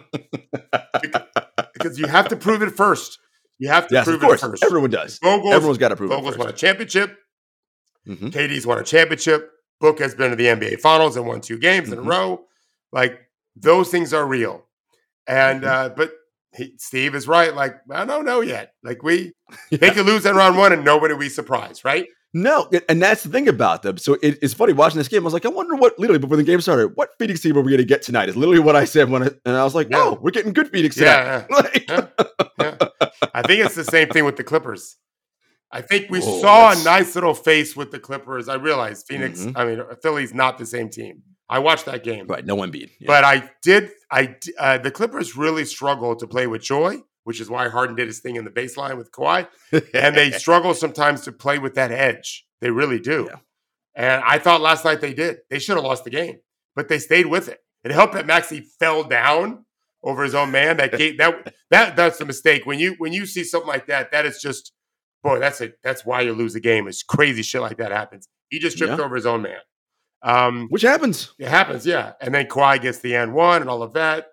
[SPEAKER 2] Because you have to prove it first. You have to prove it first.
[SPEAKER 1] Everyone does. Everyone's got to prove it first.
[SPEAKER 2] Vogel's won a championship. KD's won a championship. Book has been to the NBA Finals and won 2 games in a row. Like, those things are real. And, but Steve is right. Like, I don't know yet. Like, they could lose in round 1 and nobody will be surprised, right?
[SPEAKER 1] No, and that's the thing about them. So it's funny watching this game. I was like, I wonder literally before the game started, what Phoenix team are we going to get tonight? Is literally what I said and I was like, oh, we're getting good Phoenix tonight.
[SPEAKER 2] Yeah. I think it's the same thing with the Clippers. I think we saw a nice little face with the Clippers. I realized Philly's not the same team. I watched that game.
[SPEAKER 1] Right, no Embiid. Yeah.
[SPEAKER 2] But the Clippers really struggled to play with joy, which is why Harden did his thing in the baseline with Kawhi. And they struggle sometimes to play with that edge. They really do. Yeah. And I thought last night they did. They should have lost the game, but they stayed with it. It helped that Maxey fell down over his own man. That's a mistake. When you see something like that, that is just, boy, that's why you lose the game. It's crazy shit like that happens. He just tripped over his own man.
[SPEAKER 1] Which happens.
[SPEAKER 2] It happens, yeah. And then Kawhi gets the and 1 and all of that.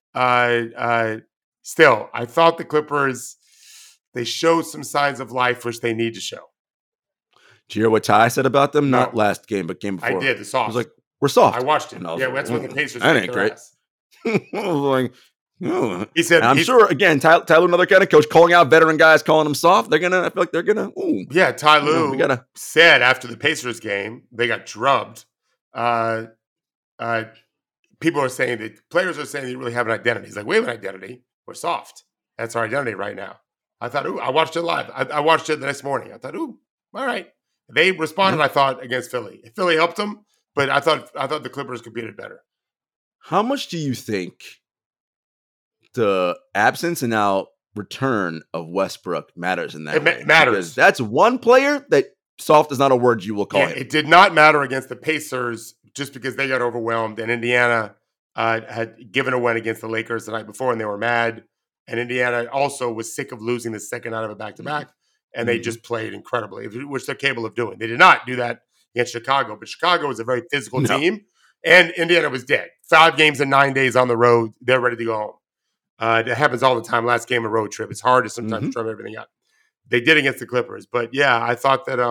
[SPEAKER 2] Still, I thought the Clippers, they showed some signs of life, which they need to show.
[SPEAKER 1] Did you hear what Ty said about them? No. Not last game, but game before.
[SPEAKER 2] I did. The soft.
[SPEAKER 1] I was like, we're soft.
[SPEAKER 2] I watched it. Yeah, that's when the Pacers
[SPEAKER 1] that ain't great. I was like, Ooh.
[SPEAKER 2] He said,
[SPEAKER 1] And I'm sure, again, Ty Lue, another kind of coach, calling out veteran guys, calling them soft. I feel like they're gonna. Ooh,
[SPEAKER 2] yeah, Ty Lue
[SPEAKER 1] we gotta.
[SPEAKER 2] said after the Pacers game, they got drubbed. Uh, People are saying that players are saying they really have an identity. He's like, we have an identity. We're soft. That's our identity right now. I thought, ooh, I watched it live. I watched it the next morning. I thought, ooh, all right. They responded, I thought, against Philly. Philly helped them, but I thought the Clippers competed better.
[SPEAKER 1] How much do you think the absence and now return of Westbrook matters in that way?
[SPEAKER 2] Matters.
[SPEAKER 1] Because that's one player that soft is not a word you will call him.
[SPEAKER 2] It did not matter against the Pacers just because they got overwhelmed, and Indiana had given a win against the Lakers the night before, and they were mad. And Indiana also was sick of losing the second out of a back-to-back, and they just played incredibly, which they're capable of doing. They did not do that against Chicago, but Chicago was a very physical team, and Indiana was dead. 5 games in 9 days on the road, they're ready to go home. It happens all the time. Last game, a road trip. It's hard to sometimes drum everything up. They did against the Clippers, but yeah, I thought that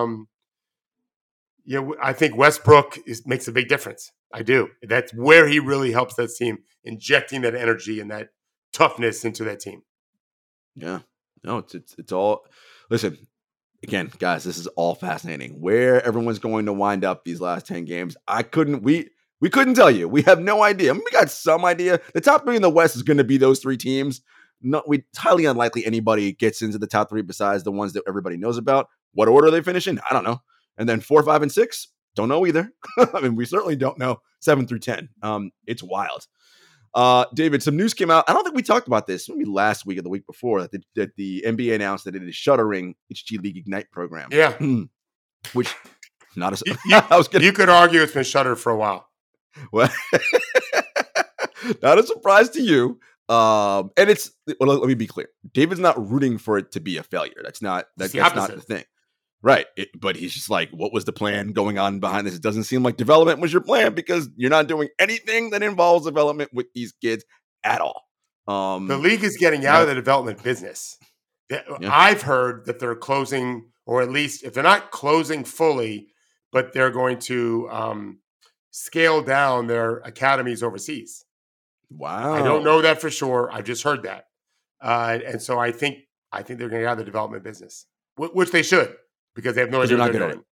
[SPEAKER 2] I think Westbrook makes a big difference. I do. That's where he really helps that team, injecting that energy and that toughness into that team.
[SPEAKER 1] Yeah. No, it's all. Listen, again, guys, this is all fascinating. Where everyone's going to wind up these last 10 games, we couldn't tell you. We have no idea. I mean, we got some idea. The top 3 in the West is going to be those 3 teams. It's highly unlikely anybody gets into the top 3 besides the ones that everybody knows about. What order they finish in? I don't know. And then 4, 5, and 6, don't know either. I mean, we certainly don't know 7 through 10. It's wild. David, some news came out. I don't think we talked about this maybe last week or the week before that the NBA announced that it is shuttering its G League Ignite program.
[SPEAKER 2] Yeah,
[SPEAKER 1] which not as
[SPEAKER 2] you could argue it's been shuttered for a while.
[SPEAKER 1] Well, not a surprise to you. And let me be clear. David's not rooting for it to be a failure. That's not not the thing. Right. But he's just like, what was the plan going on behind this? It doesn't seem like development was your plan because you're not doing anything that involves development with these kids at all.
[SPEAKER 2] The league is getting out of the development business. Yeah. I've heard that they're closing, or at least if they're not closing fully, but they're going to scale down their academies overseas.
[SPEAKER 1] Wow.
[SPEAKER 2] I don't know that for sure. I've just heard that. And so I think they're going to get out of the development business, which they should. Because they have no idea what they're doing.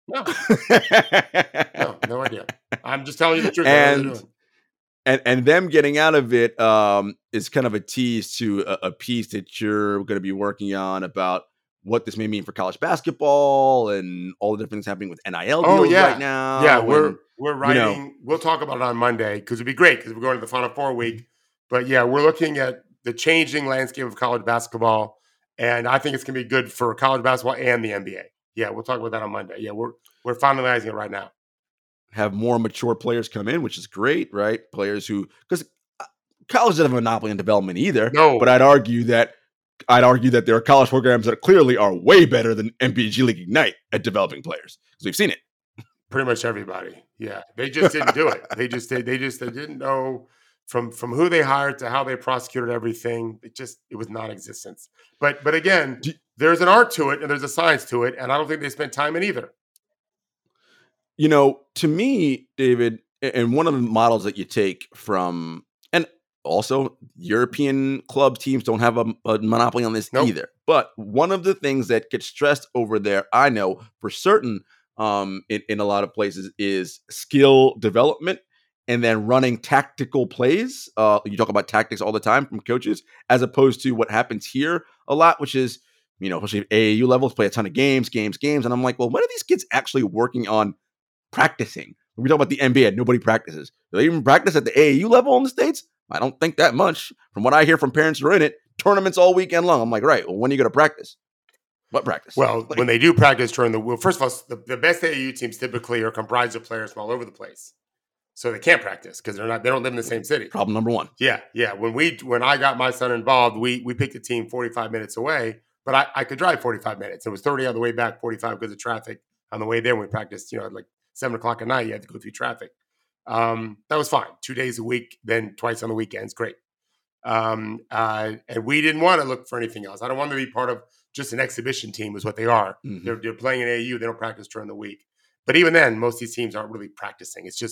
[SPEAKER 2] No idea. I'm just telling you the truth.
[SPEAKER 1] And them getting out of it is kind of a tease to a piece that you're going to be working on about what this may mean for college basketball and all the different things happening with NIL deals right now.
[SPEAKER 2] Yeah, we're writing. We'll talk about it on Monday because it'd be great because we're going to the Final Four week. But yeah, we're looking at the changing landscape of college basketball, and I think it's going to be good for college basketball and the NBA. Yeah, we'll talk about that on Monday. Yeah, we're finalizing it right now.
[SPEAKER 1] Have more mature players come in, which is great, right? Players who, because college doesn't have a monopoly on development either.
[SPEAKER 2] No,
[SPEAKER 1] but I'd argue that there are college programs that clearly are way better than NBA G League Ignite at developing players because we've seen it.
[SPEAKER 2] Pretty much everybody. Yeah, they just didn't do it. They didn't know from who they hired to how they prosecuted everything. It was non-existent. But again, there's an art to it and there's a science to it, and I don't think they spent time in either.
[SPEAKER 1] To me, David, and one of the models that you take from, and also European club teams don't have a monopoly on this either. But one of the things that gets stressed over there, I know for certain, in a lot of places, is skill development. And then running tactical plays. You talk about tactics all the time from coaches, as opposed to what happens here a lot, which is, especially at AAU levels, play a ton of games. And I'm like, well, when are these kids actually working on practicing? When we talk about the NBA, nobody practices. Do they even practice at the AAU level in the States? I don't think that much. From what I hear from parents who are in it, tournaments all weekend long. I'm like, right, well, when are you going to practice? What practice?
[SPEAKER 2] Well, when they do practice first of all, the best AAU teams typically are comprised of players from all over the place. So they can't practice because they don't live in the same city.
[SPEAKER 1] Problem number one.
[SPEAKER 2] Yeah. When I got my son involved, we picked a team 45 minutes away, but I could drive 45 minutes. It was 30 on the way back, 45 because of traffic on the way there. When we practiced, at like 7:00 at night, you had to go through traffic. That was fine. 2 days a week, then twice on the weekends. Great. And we didn't want to look for anything else. I don't want to be part of just an exhibition team is what they are. Mm-hmm. They're playing in AAU. They don't practice during the week. But even then, most of these teams aren't really practicing. It's just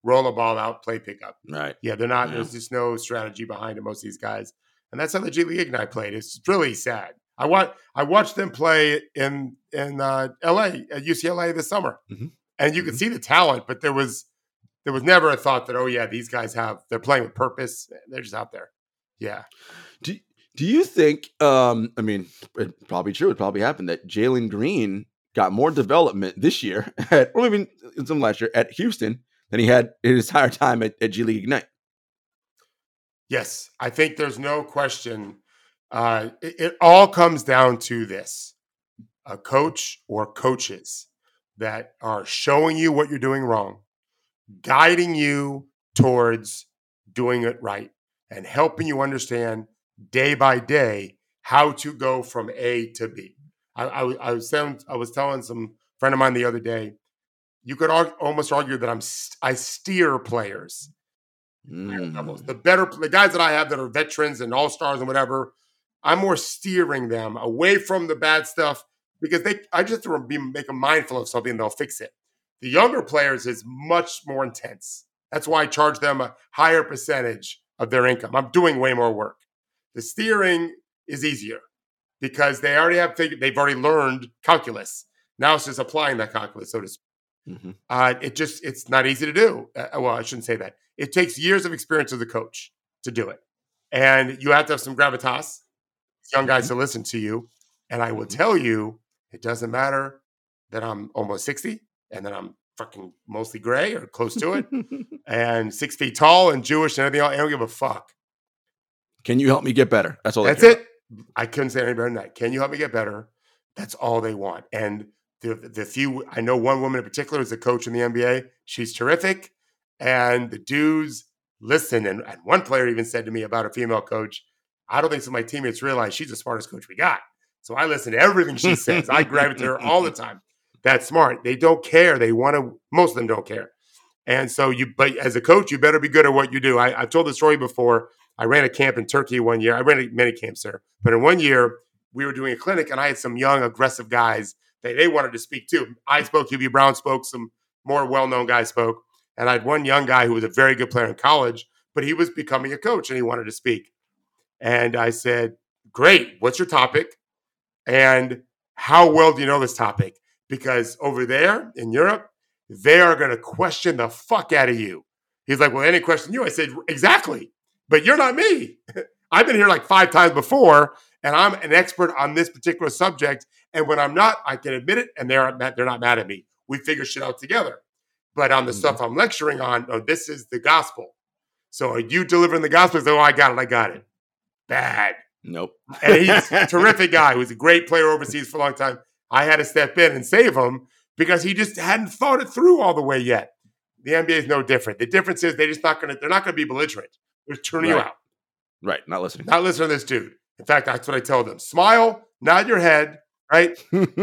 [SPEAKER 2] roll the ball out, play pickup.
[SPEAKER 1] Right.
[SPEAKER 2] Yeah, they're not.
[SPEAKER 1] Yeah.
[SPEAKER 2] There's just no strategy behind it. Most of these guys, and that's how the G League Ignite played. It's really sad. I watched them play in L.A. at UCLA this summer, and you could see the talent, but there was never a thought that, oh yeah, these guys they're playing with purpose. They're just out there. Yeah.
[SPEAKER 1] Do you think? I mean, it's probably true. It probably happened that Jalen Green got more development this year, or maybe in some last year at Houston than he had in his entire time at G League Ignite.
[SPEAKER 2] Yes, I think there's no question. It all comes down to this: a coach or coaches that are showing you what you're doing wrong, guiding you towards doing it right, and helping you understand day by day how to go from A to B. I was telling some friend of mine the other day, you could almost argue that I steer players. The guys that I have that are veterans and all-stars and whatever, I'm more steering them away from the bad stuff because I just have to make them mindful of something and they'll fix it. The younger players is much more intense. That's why I charge them a higher percentage of their income. I'm doing way more work. The steering is easier because they've already learned calculus. Now it's just applying that calculus, so to speak. It's not easy to do. Well, I shouldn't say that. It takes years of experience as a coach to do it. And you have to have some gravitas, young guys to listen to you. And I will tell you, it doesn't matter that I'm almost 60 and that I'm fucking mostly gray or close to it and 6 feet tall and Jewish and everything else. I don't give a fuck.
[SPEAKER 1] Can you help me get better? That's all.
[SPEAKER 2] That's it. I couldn't say any better than that. Can you help me get better? That's all they want. And the few, I know one woman in particular is a coach in the NBA. She's terrific. And the dudes listen. And one player even said to me about a female coach, I don't think some of my teammates realize she's the smartest coach we got. So I listen to everything she says. I gravitate to her all the time. That's smart. They don't care. Most of them don't care. And so but as a coach, you better be good at what you do. I've told the story before. I ran a camp in Turkey one year. I ran many camps there. But in one year, we were doing a clinic, and I had some young, aggressive guys that they wanted to speak too. I spoke, Hubie Brown spoke, some more well-known guys spoke. And I had one young guy who was a very good player in college, but he was becoming a coach, and he wanted to speak. And I said, great, what's your topic? And how well do you know this topic? Because over there in Europe, they are going to question the fuck out of you. He's like, well, any question you? I said, exactly. But you're not me. I've been here like 5 times before, and I'm an expert on this particular subject. And when I'm not, I can admit it, and they're not mad at me. We figure shit out together. But on the stuff I'm lecturing on, this is the gospel. So are you delivering the gospel? Oh, I got it. Bad.
[SPEAKER 1] Nope.
[SPEAKER 2] And he's a terrific guy. He was a great player overseas for a long time. I had to step in and save him because he just hadn't thought it through all the way yet. The NBA is no different. The difference is they're not going to be belligerent. They're turning you out.
[SPEAKER 1] Right. Not listening.
[SPEAKER 2] Not listening to this dude. In fact, that's what I tell them. Smile, nod your head, right?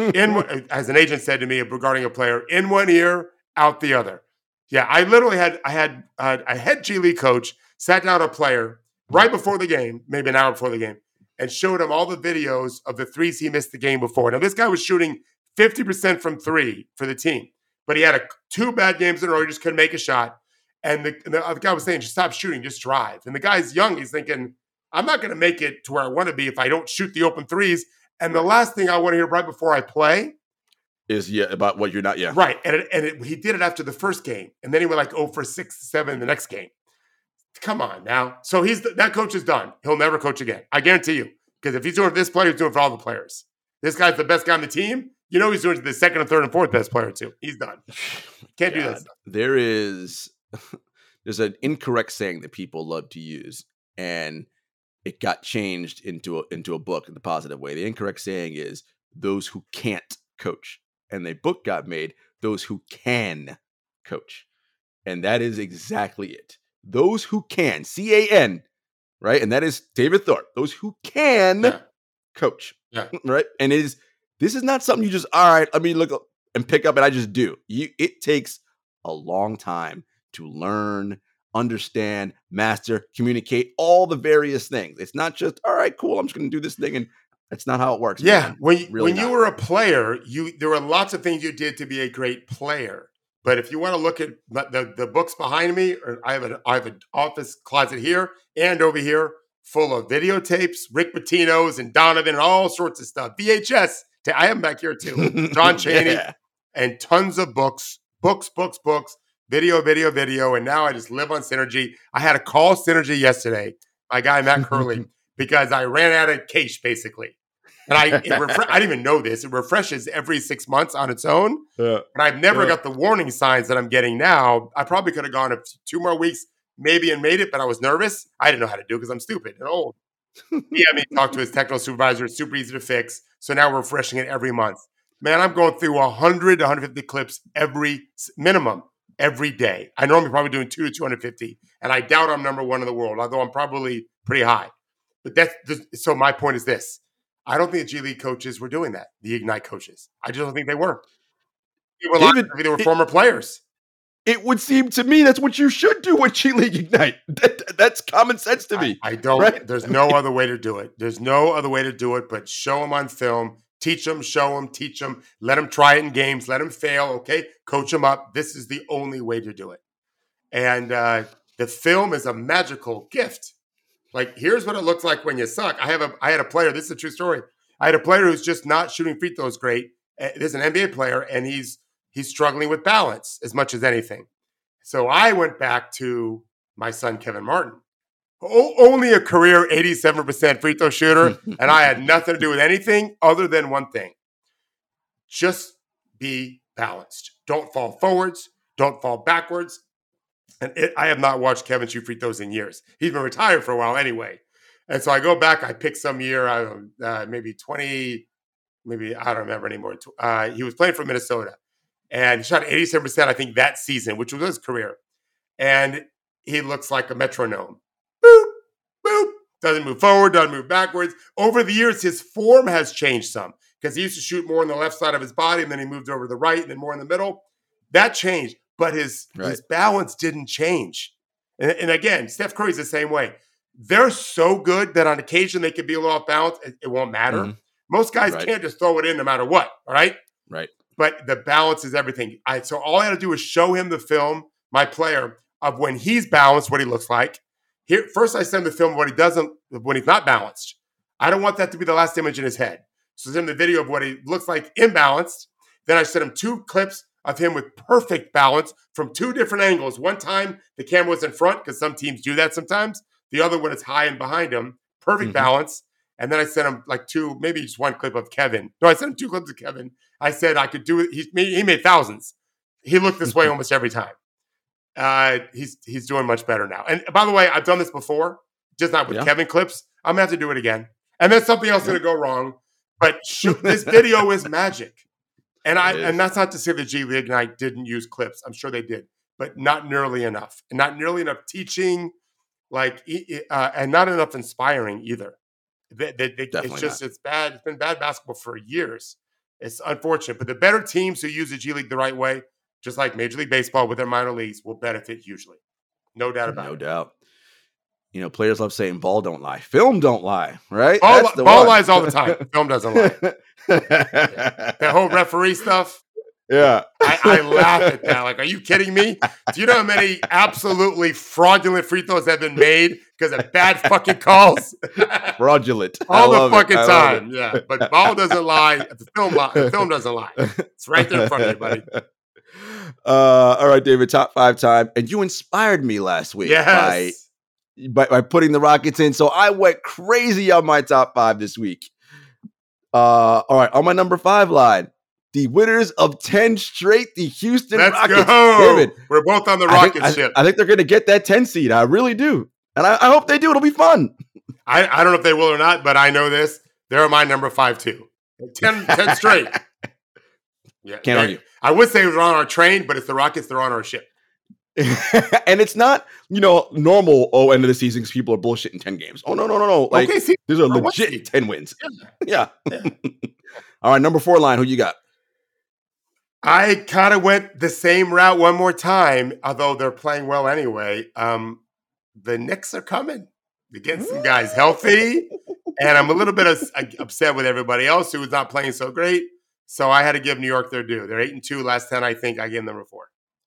[SPEAKER 2] As an agent said to me regarding a player, in one ear, out the other. Yeah, I literally had a head G League coach sat down a player right before the game, maybe an hour before the game, and showed him all the videos of the threes he missed the game before. Now, this guy was shooting 50% from 3 for the team, but he had 2 bad games in a row. He just couldn't make a shot. And the other guy was saying, just stop shooting, just drive. And the guy's young. He's thinking, I'm not going to make it to where I want to be if I don't shoot the open threes. And the last thing I want to hear right before I play
[SPEAKER 1] is about what you're not. Yeah.
[SPEAKER 2] Right. And he did it after the first game. And then he went like 0 for 6, 7 in the next game. Come on now. So that coach is done. He'll never coach again. I guarantee you. Because if he's doing it for this player, he's doing it for all the players. This guy's the best guy on the team. You know he's doing it to the second and third and fourth best player too. He's done. Can't do that stuff.
[SPEAKER 1] There's an incorrect saying that people love to use, and it got changed into a book in the positive way. The incorrect saying is those who can't coach, and the book got made those who can coach, and that is exactly it. Those who can, CAN, right? And that is David Thorpe. Those who can coach, right? And this is not something you just, all right, let me look and pick up and I just do. It takes a long time to learn, understand, master, communicate, all the various things. It's not just, all right, cool, I'm just going to do this thing. And that's not how it works.
[SPEAKER 2] Yeah. Man. When you were a player, there were lots of things you did to be a great player. But if you want to look at the books behind me, or I have an office closet here and over here full of videotapes, Rick Pitino's and Donovan and all sorts of stuff. VHS. I have them back here too. John Chaney and tons of books, video. And now I just live on Synergy. I had to call Synergy yesterday, my guy, Matt Curley, because I ran out of cache basically. And I didn't even know this. It refreshes every 6 months on its own. And I've never got the warning signs that I'm getting now. I probably could have gone 2 more weeks maybe and made it, but I was nervous. I didn't know how to do it because I'm stupid and old. He had me talk to his technical supervisor. It's super easy to fix. So now we're refreshing it every month. Man, I'm going through 100 to 150 clips minimum every day. I normally probably doing 2 to 250. And I doubt I'm number one in the world, although I'm probably pretty high. But so my point is this. I don't think the G League coaches were doing that, the Ignite coaches. I just don't think they were. They were former players.
[SPEAKER 1] It would seem to me that's what you should do with G League Ignite. That's common sense to me.
[SPEAKER 2] I don't. Right? There's no other way to do it. There's no other way to do it but show them on film, teach them, show them, teach them, let them try it in games, let them fail, okay? Coach them up. This is the only way to do it. And the film is a magical gift. Like, here's what it looks like when you suck. I had a player, this is a true story. I had a player who's just not shooting free throws great. There's an NBA player, and he's struggling with balance as much as anything. So I went back to my son, Kevin Martin, only a career 87% free throw shooter, and I had nothing to do with anything other than one thing. Just be balanced. Don't fall forwards. Don't fall backwards. And I have not watched Kevin shoot free throws in years. He's been retired for a while anyway. And so I go back, I pick some year, maybe 20, maybe I don't remember anymore. He was playing for Minnesota. And he shot 87%, I think, that season, which was his career. And he looks like a metronome. Boop, boop. Doesn't move forward, doesn't move backwards. Over the years, his form has changed some because he used to shoot more on the left side of his body, and then he moved over to the right and then more in the middle. That changed. But his balance didn't change. And again, Steph Curry's the same way. They're so good that on occasion they could be a little off balance. It won't matter. Mm-hmm. Most guys can't just throw it in no matter what, all right?
[SPEAKER 1] Right.
[SPEAKER 2] But the balance is everything. So all I had to do is show him the film, my player, of when he's balanced, what he looks like. Here, first I send the film of what he doesn't, when he's not balanced. I don't want that to be the last image in his head. So send him the video of what he looks like imbalanced. Then I sent him 2 clips of him with perfect balance from 2 different angles. One time, the camera was in front, because some teams do that sometimes. The other one is high and behind him. Perfect balance. And then I sent him like 2, maybe just 1 clip of Kevin. No, I sent him 2 clips of Kevin. I said I could do it. He made thousands. He looked this way almost every time. He's doing much better now. And by the way, I've done this before, just not with Kevin clips. I'm going to have to do it again. And then something else is going to go wrong. But this video is magic. And that's not to say that G League Ignite didn't use clips. I'm sure they did, but not nearly enough. And not nearly enough teaching, and not enough inspiring either. It's bad. It's been bad basketball for years. It's unfortunate. But the better teams who use the G League the right way, just like Major League Baseball with their minor leagues, will benefit hugely. No doubt about it.
[SPEAKER 1] No doubt. You know, players love saying ball don't lie. Film don't lie, right?
[SPEAKER 2] Ball lies all the time. Film doesn't lie. That whole referee stuff.
[SPEAKER 1] Yeah.
[SPEAKER 2] I laugh at that. Like, are you kidding me? Do you know how many absolutely fraudulent free throws have been made because of bad fucking calls?
[SPEAKER 1] Fraudulent.
[SPEAKER 2] All the fucking time. Yeah. But ball doesn't lie. The film doesn't lie. It's right there in front of you, buddy.
[SPEAKER 1] All right, David, top 5 time. And you inspired me last week by putting the Rockets in. So I went crazy on my top 5 this week. All right, on my number 5 line, the winners of 10 straight, the Houston Rockets.
[SPEAKER 2] Let's go. David, we're both on the Rockets ship.
[SPEAKER 1] I think they're going to get that 10 seed. I really do. And I hope they do. It'll be fun.
[SPEAKER 2] I don't know if they will or not, but I know this. They're my number 5 too. 10 straight. Yeah,
[SPEAKER 1] can't argue.
[SPEAKER 2] I would say we're on our train, but it's the Rockets. They're on our ship.
[SPEAKER 1] And it's not, normal end of the season because people are bullshitting 10 games. Oh, no. Like, these are legit 10 wins. Yeah. All right, number 4 line. Who you got?
[SPEAKER 2] I kind of went the same route one more time, although they're playing well anyway. The Knicks are coming. They're getting some guys healthy, and I'm a little bit upset with everybody else who is not playing so great. So I had to give New York their due. They're 8-2 last 10. I think I gave them number 4.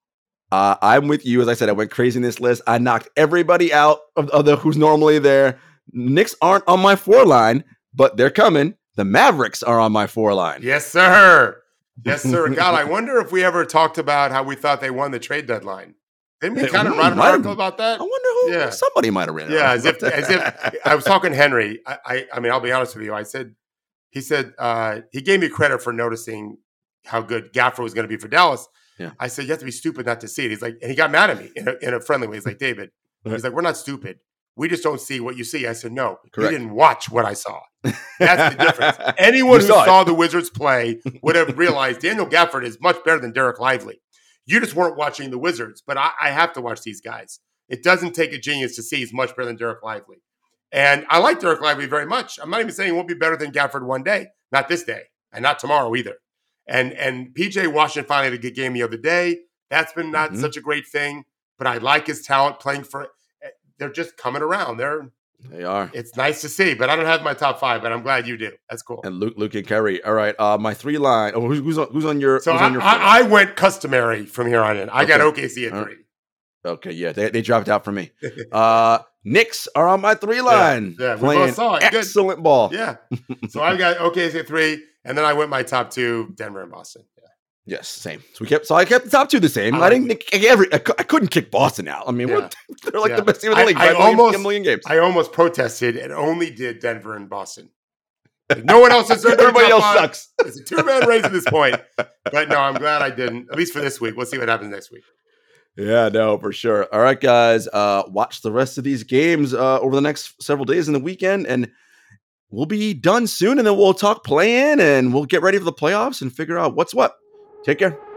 [SPEAKER 1] I'm with you. As I said, I went crazy in this list. I knocked everybody out of the who's normally there. Knicks aren't on my 4 line, but they're coming. The Mavericks are on my 4 line.
[SPEAKER 2] Yes, sir. Yes, sir. God, I wonder if we ever talked about how we thought they won the trade deadline. Didn't we kind of write an article about that?
[SPEAKER 1] I wonder who. Yeah. Somebody might have written it.
[SPEAKER 2] Yeah, as if I was talking to Henry. I mean, I'll be honest with you. He said he gave me credit for noticing how good Gafford was going to be for Dallas.
[SPEAKER 1] Yeah.
[SPEAKER 2] I said, you have to be stupid not to see it. He's like, and he got mad at me in a friendly way. He's like, David, he's like, we're not stupid. We just don't see what you see. I said, no,
[SPEAKER 1] correct.
[SPEAKER 2] You didn't watch what I saw. That's the difference. Anyone who saw the Wizards play would have realized Daniel Gafford is much better than Derek Lively. You just weren't watching the Wizards, but I have to watch these guys. It doesn't take a genius to see he's much better than Derek Lively. And I like Derek Lively very much. I'm not even saying he won't be better than Gafford one day. Not this day. And not tomorrow either. And PJ Washington finally had a good game the other day. That's been not such a great thing. But I like his talent playing for – they're just coming around.
[SPEAKER 1] They are.
[SPEAKER 2] It's nice to see. But I don't have my top 5, but I'm glad you do. That's cool.
[SPEAKER 1] And Luke and Kerry. All right. My 3 line. Oh, who's on your –
[SPEAKER 2] So I went customary from here on in. I got OKC at 3.
[SPEAKER 1] Okay, yeah. They dropped out for me. Knicks are on my 3 line.
[SPEAKER 2] Yeah, we
[SPEAKER 1] playing
[SPEAKER 2] both saw it.
[SPEAKER 1] Excellent ball.
[SPEAKER 2] Yeah. So I got OKC at 3, and then I went my top 2, Denver and Boston. Yeah.
[SPEAKER 1] Yes, same. So I kept the top 2 the same. I couldn't kick Boston out. I mean, they're like the best team in the league. A million games.
[SPEAKER 2] I almost protested and only did Denver and Boston. Like, no one else is there.
[SPEAKER 1] Everybody else sucks.
[SPEAKER 2] It's a 2-man race at this point. But no, I'm glad I didn't. At least for this week. We'll see what happens next week.
[SPEAKER 1] Yeah, no, for sure. All right, guys. Watch the rest of these games over the next several days in the weekend, and we'll be done soon. And then we'll talk play-in, and we'll get ready for the playoffs and figure out what's what. Take care.